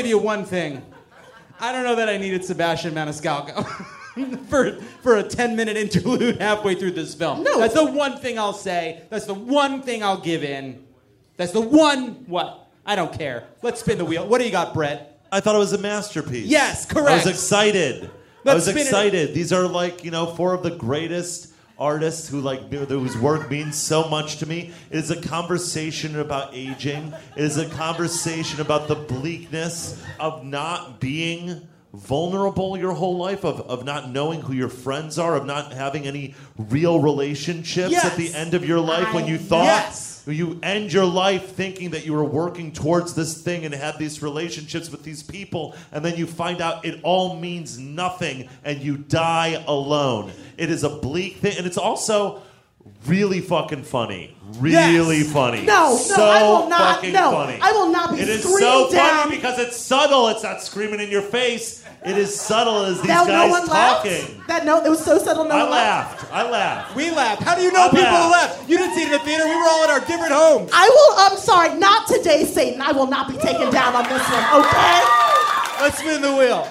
don't know that I needed Sebastian Maniscalco for a 10-minute interlude halfway through this film. No. That's the one thing I'll say. That's the one thing I'll give in. That's the one... What? I don't care. Let's spin the wheel. What do you got, Brett? I thought it was a masterpiece. Yes, correct. I was excited. Let's spin it. These are four of the greatest artists whose work means so much to me. It is a conversation about aging. It is a conversation about the bleakness of not being vulnerable your whole life, of not knowing who your friends are, of not having any real relationships at the end of your life when you thought you end your life thinking that you were working towards this thing and had these relationships with these people, and then you find out it all means nothing and you die alone. It is a bleak thing, and it's also really fucking funny. Really funny. No, I will not. Fucking No, funny. I will not be It is screamed so down. funny because it's subtle. It's not screaming in your face. It is subtle as these That guys no one talking. laughed? It was so subtle no one laughed. I laughed. We laughed. How do you know people left? You didn't see it in the theater. We were all at our different homes. I'm sorry, not today, Satan. I will not be taken down on this one, okay? Let's spin the wheel.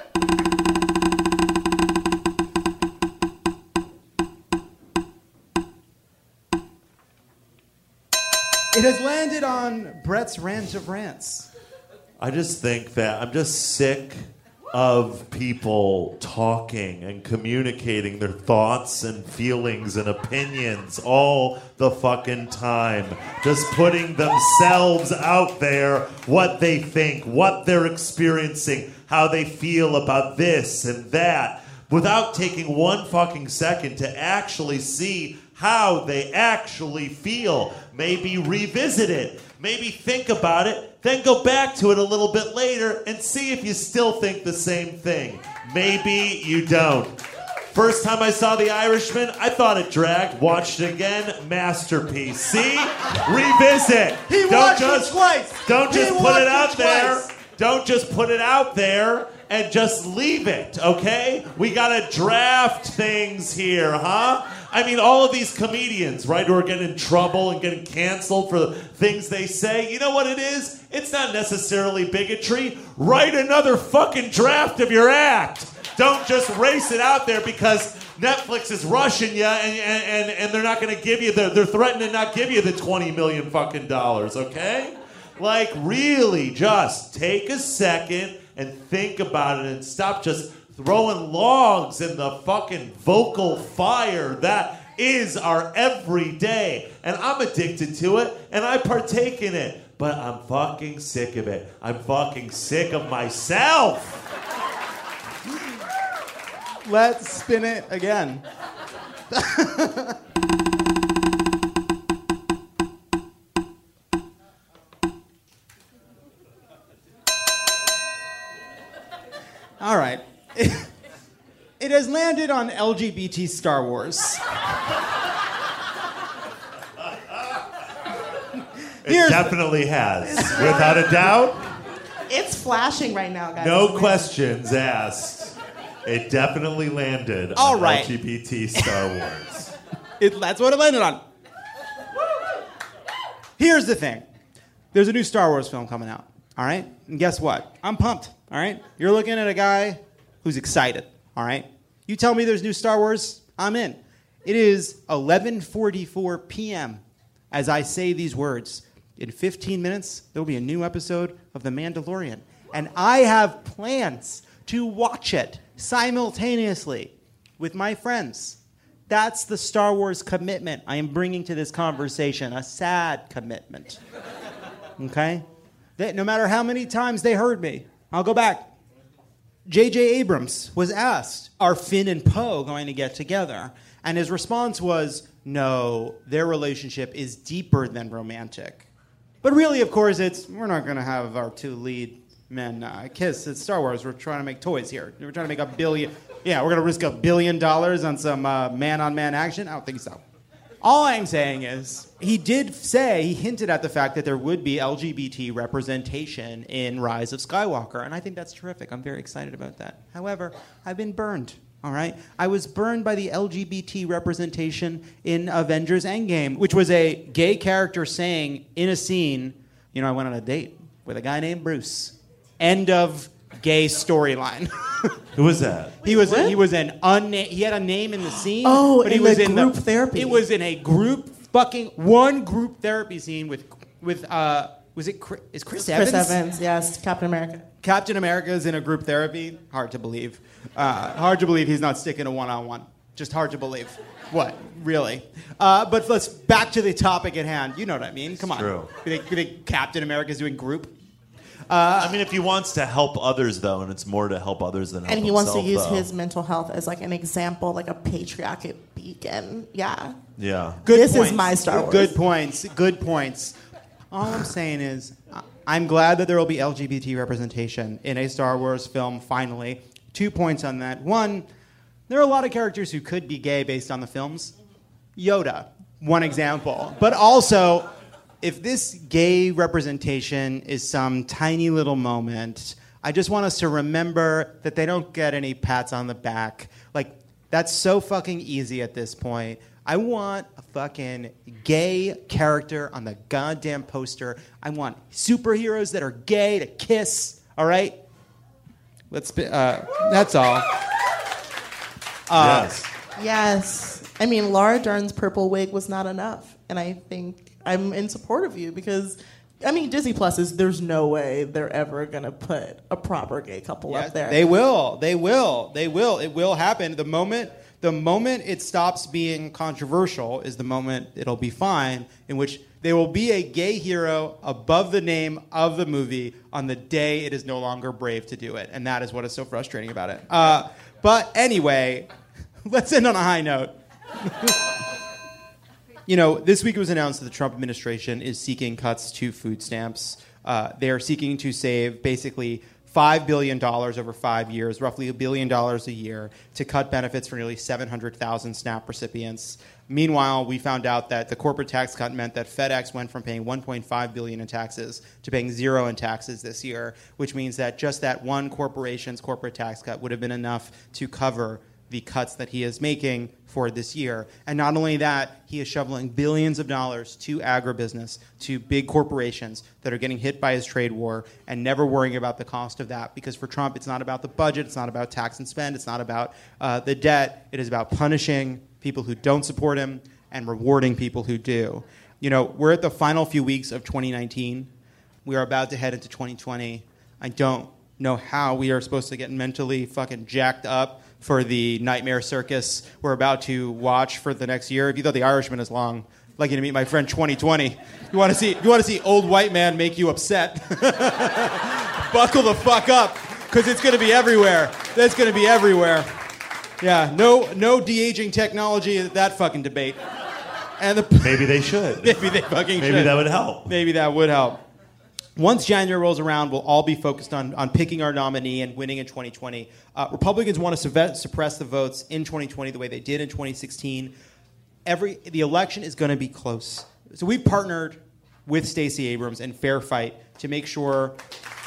It has landed on Brett's Rant of Rants. I just think that I'm just sick of people talking and communicating their thoughts and feelings and opinions all the fucking time. Just putting themselves out there, what they think, what they're experiencing, how they feel about this and that, without taking one fucking second to actually see how they actually feel. Maybe revisit it. Maybe think about it, then go back to it a little bit later and see if you still think the same thing. Maybe you don't. First time I saw The Irishman, I thought it dragged. Watched it again, masterpiece. See? Revisit. He watched it twice. Don't just He put watched it out it there. twice. Don't just put it out there and just leave it, okay? We gotta draft things here, huh? I mean, all of these comedians, right, who are getting in trouble and getting canceled for the things they say, you know what it is? It's not necessarily bigotry. Write another fucking draft of your act. Don't just race it out there because Netflix is rushing you and they're not going to give you, they're threatening to not give you the $20 million fucking dollars, okay? Like, really, just take a second and think about it and stop just throwing logs in the fucking vocal fire that is our everyday. And I'm addicted to it, and I partake in it. But I'm fucking sick of it. I'm fucking sick of myself. Let's spin it again. All right. It has landed on LGBT Star Wars. It definitely has. Without a doubt. It's flashing right now, guys. No questions asked. It definitely landed All on right. LGBT Star Wars. That's what it landed on. Here's the thing. There's a new Star Wars film coming out, all right? And guess what? I'm pumped, all right? You're looking at a guy who's excited, all right? You tell me there's new Star Wars, I'm in. It is 11:44 p.m. as I say these words. in 15 minutes, there will be a new episode of The Mandalorian. And I have plans to watch it simultaneously with my friends. That's the Star Wars commitment I am bringing to this conversation, a sad commitment. Okay? No matter how many times they heard me, I'll go back. J.J. Abrams was asked, are Finn and Poe going to get together? And his response was, no, their relationship is deeper than romantic. But really, of course, we're not going to have our two lead men kiss. It's Star Wars. We're trying to make toys here. We're trying to make $1 billion. Yeah, we're going to risk $1 billion on some man-on-man action? I don't think so. All I'm saying is, he hinted at the fact that there would be LGBT representation in Rise of Skywalker, and I think that's terrific. I'm very excited about that. However, I've been burned, all right? I was burned by the LGBT representation in Avengers Endgame, which was a gay character saying in a scene, I went on a date with a guy named Bruce. End of gay storyline. Who was that? He had a name in the scene. Oh, but he in was the in group therapy. It was in a one group therapy scene with was it Chris Evans? Chris Evans, yes, Captain America. Captain America is in a group therapy. Hard to believe. Hard to believe he's not sticking a one-on-one. Just hard to believe. What? Really? But let's back to the topic at hand. You know what I mean? Come on. True. You think Captain America's doing group? If he wants to help others, though, and it's more to help others than help And he himself, wants to use though. his mental health as like an example, like a patriarchic beacon. Yeah. Yeah. This is my Star Wars. Good points. All I'm saying is, I'm glad that there will be LGBT representation in a Star Wars film, finally. 2 points on that. One, there are a lot of characters who could be gay based on the films. Yoda, one example. But also, if this gay representation is some tiny little moment, I just want us to remember that they don't get any pats on the back. Like, that's so fucking easy at this point. I want a fucking gay character on the goddamn poster. I want superheroes that are gay to kiss, all right? That's all. Yes. I mean, Laura Dern's purple wig was not enough. And I think I'm in support of you because, Disney Plus there's no way they're ever going to put a proper gay couple up there. They will. It will happen. The moment it stops being controversial is the moment it'll be fine, in which there will be a gay hero above the name of the movie on the day it is no longer brave to do it. And that is what is so frustrating about it. But anyway, let's end on a high note. This week it was announced that the Trump administration is seeking cuts to food stamps. They are seeking to save basically $5 billion over 5 years, roughly $1 billion a year, to cut benefits for nearly 700,000 SNAP recipients. Meanwhile, we found out that the corporate tax cut meant that FedEx went from paying $1.5 billion in taxes to paying zero in taxes this year, which means that just that one corporation's corporate tax cut would have been enough to cover the cuts that he is making for this year. And not only that, he is shoveling billions of dollars to agribusiness, to big corporations that are getting hit by his trade war and never worrying about the cost of that. Because for Trump, it's not about the budget, it's not about tax and spend, it's not about the debt. It is about punishing people who don't support him and rewarding people who do. We're at the final few weeks of 2019. We are about to head into 2020. I don't know how we are supposed to get mentally fucking jacked up for the nightmare circus we're about to watch for the next year. If you thought The Irishman is long, I'd like you to meet my friend 2020. You want to see old white man make you upset? Buckle the fuck up, because it's going to be everywhere. That's going to be everywhere. Yeah, no de-aging technology at that fucking debate. And maybe they should. Maybe they fucking should. Maybe that would help. Maybe that would help. Once January rolls around, we'll all be focused on picking our nominee and winning in 2020. Republicans want to suppress the votes in 2020 the way they did in 2016. The election is going to be close. So we've partnered with Stacey Abrams and Fair Fight to make sure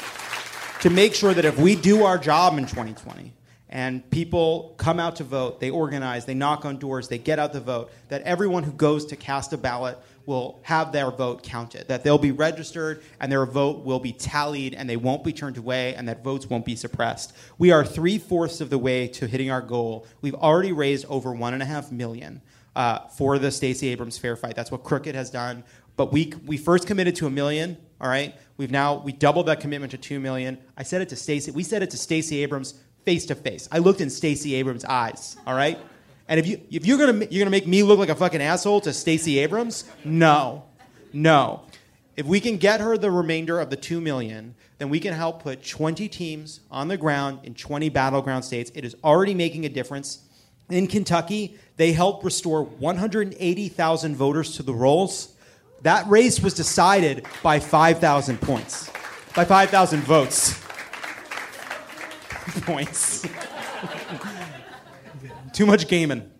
that if we do our job in 2020 and people come out to vote, they organize, they knock on doors, they get out the vote, that everyone who goes to cast a ballot will have their vote counted, that they'll be registered and their vote will be tallied and they won't be turned away and that votes won't be suppressed. We are 3/4 of the way to hitting our goal. We've already raised over $1.5 million. for the Stacey Abrams fair fight. That's what Crooked has done. But we first committed to $1 million. All right, we doubled that commitment to $2 million. I said it to Stacey. We said it to Stacey Abrams face to face. I looked in Stacey Abrams' eyes. All right, and if you're gonna make me look like a fucking asshole to Stacey Abrams, no. If we can get her the remainder of the $2 million, then we can help put 20 teams on the ground in 20 battleground states. It is already making a difference. In Kentucky, they helped restore 180,000 voters to the rolls. That race was decided by 5,000 points. By 5,000 votes. Points. Too much gaming.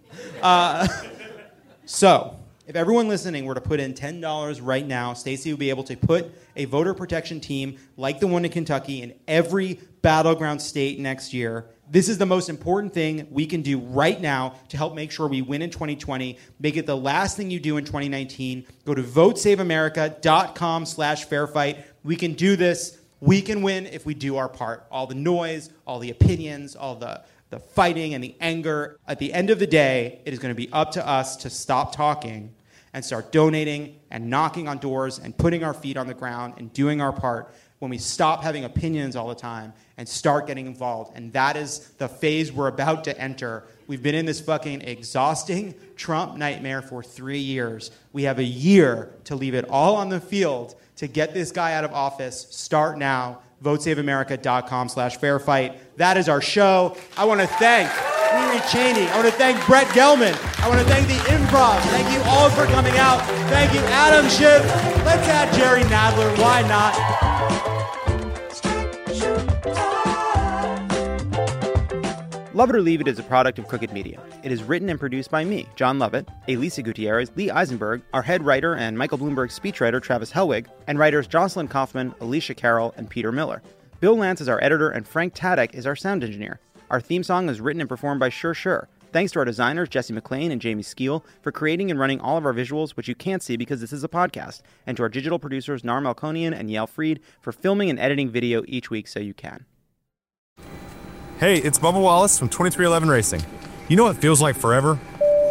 So, if everyone listening were to put in $10 right now, Stacey would be able to put a voter protection team like the one in Kentucky in every battleground state next year. This is the most important thing we can do right now to help make sure we win in 2020. Make it the last thing you do in 2019. Go to votesaveamerica.com/fairfight. We can do this. We can win if we do our part. All the noise, all the opinions, all the fighting and the anger. At the end of the day, it is going to be up to us to stop talking and start donating and knocking on doors and putting our feet on the ground and doing our part when we stop having opinions all the time and start getting involved. And that is the phase we're about to enter. We've been in this fucking exhausting Trump nightmare for 3 years. We have a year to leave it all on the field to get this guy out of office. Start now. VoteSaveAmerica.com/fairfight. That is our show. I want to thank Riri Cheney. I want to thank Brett Gelman. I want to thank the Improv. Thank you all for coming out. Thank you, Adam Schiff. Let's add Jerry Nadler. Why not? Love It or Leave It is a product of Crooked Media. It is written and produced by me, John Lovett, Elisa Gutierrez, Lee Eisenberg, our head writer and Michael Bloomberg's speechwriter, Travis Helwig, and writers Jocelyn Kaufman, Alicia Carroll, and Peter Miller. Bill Lance is our editor, and Frank Tadek is our sound engineer. Our theme song is written and performed by Sure Sure. Thanks to our designers, Jesse McLean and Jamie Skeel, for creating and running all of our visuals, which you can't see because this is a podcast, and to our digital producers, Nar Melkonian and Yael Fried, for filming and editing video each week so you can. Hey, it's Bubba Wallace from 2311 Racing. You know what feels like forever?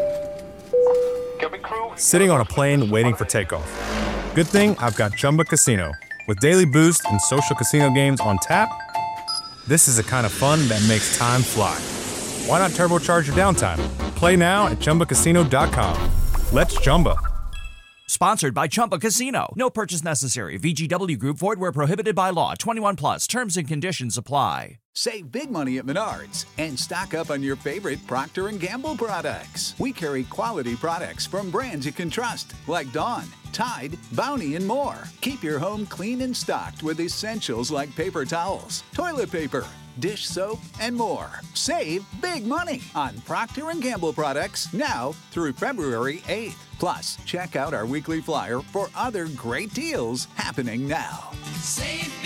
Sitting on a plane waiting for takeoff. Good thing I've got Chumba Casino. With daily boost and social casino games on tap, this is the kind of fun that makes time fly. Why not turbocharge your downtime? Play now at ChumbaCasino.com. Let's Chumba. Sponsored by Chumba Casino. No purchase necessary. VGW Group. Void where prohibited by law. 21 plus. Terms and conditions apply. Save big money at Menards and stock up on your favorite Procter & Gamble products. We carry quality products from brands you can trust, like Dawn, Tide, Bounty, and more. Keep your home clean and stocked with essentials like paper towels, toilet paper, dish soap, and more. Save big money on Procter & Gamble products now through February 8th. Plus, check out our weekly flyer for other great deals happening now. Save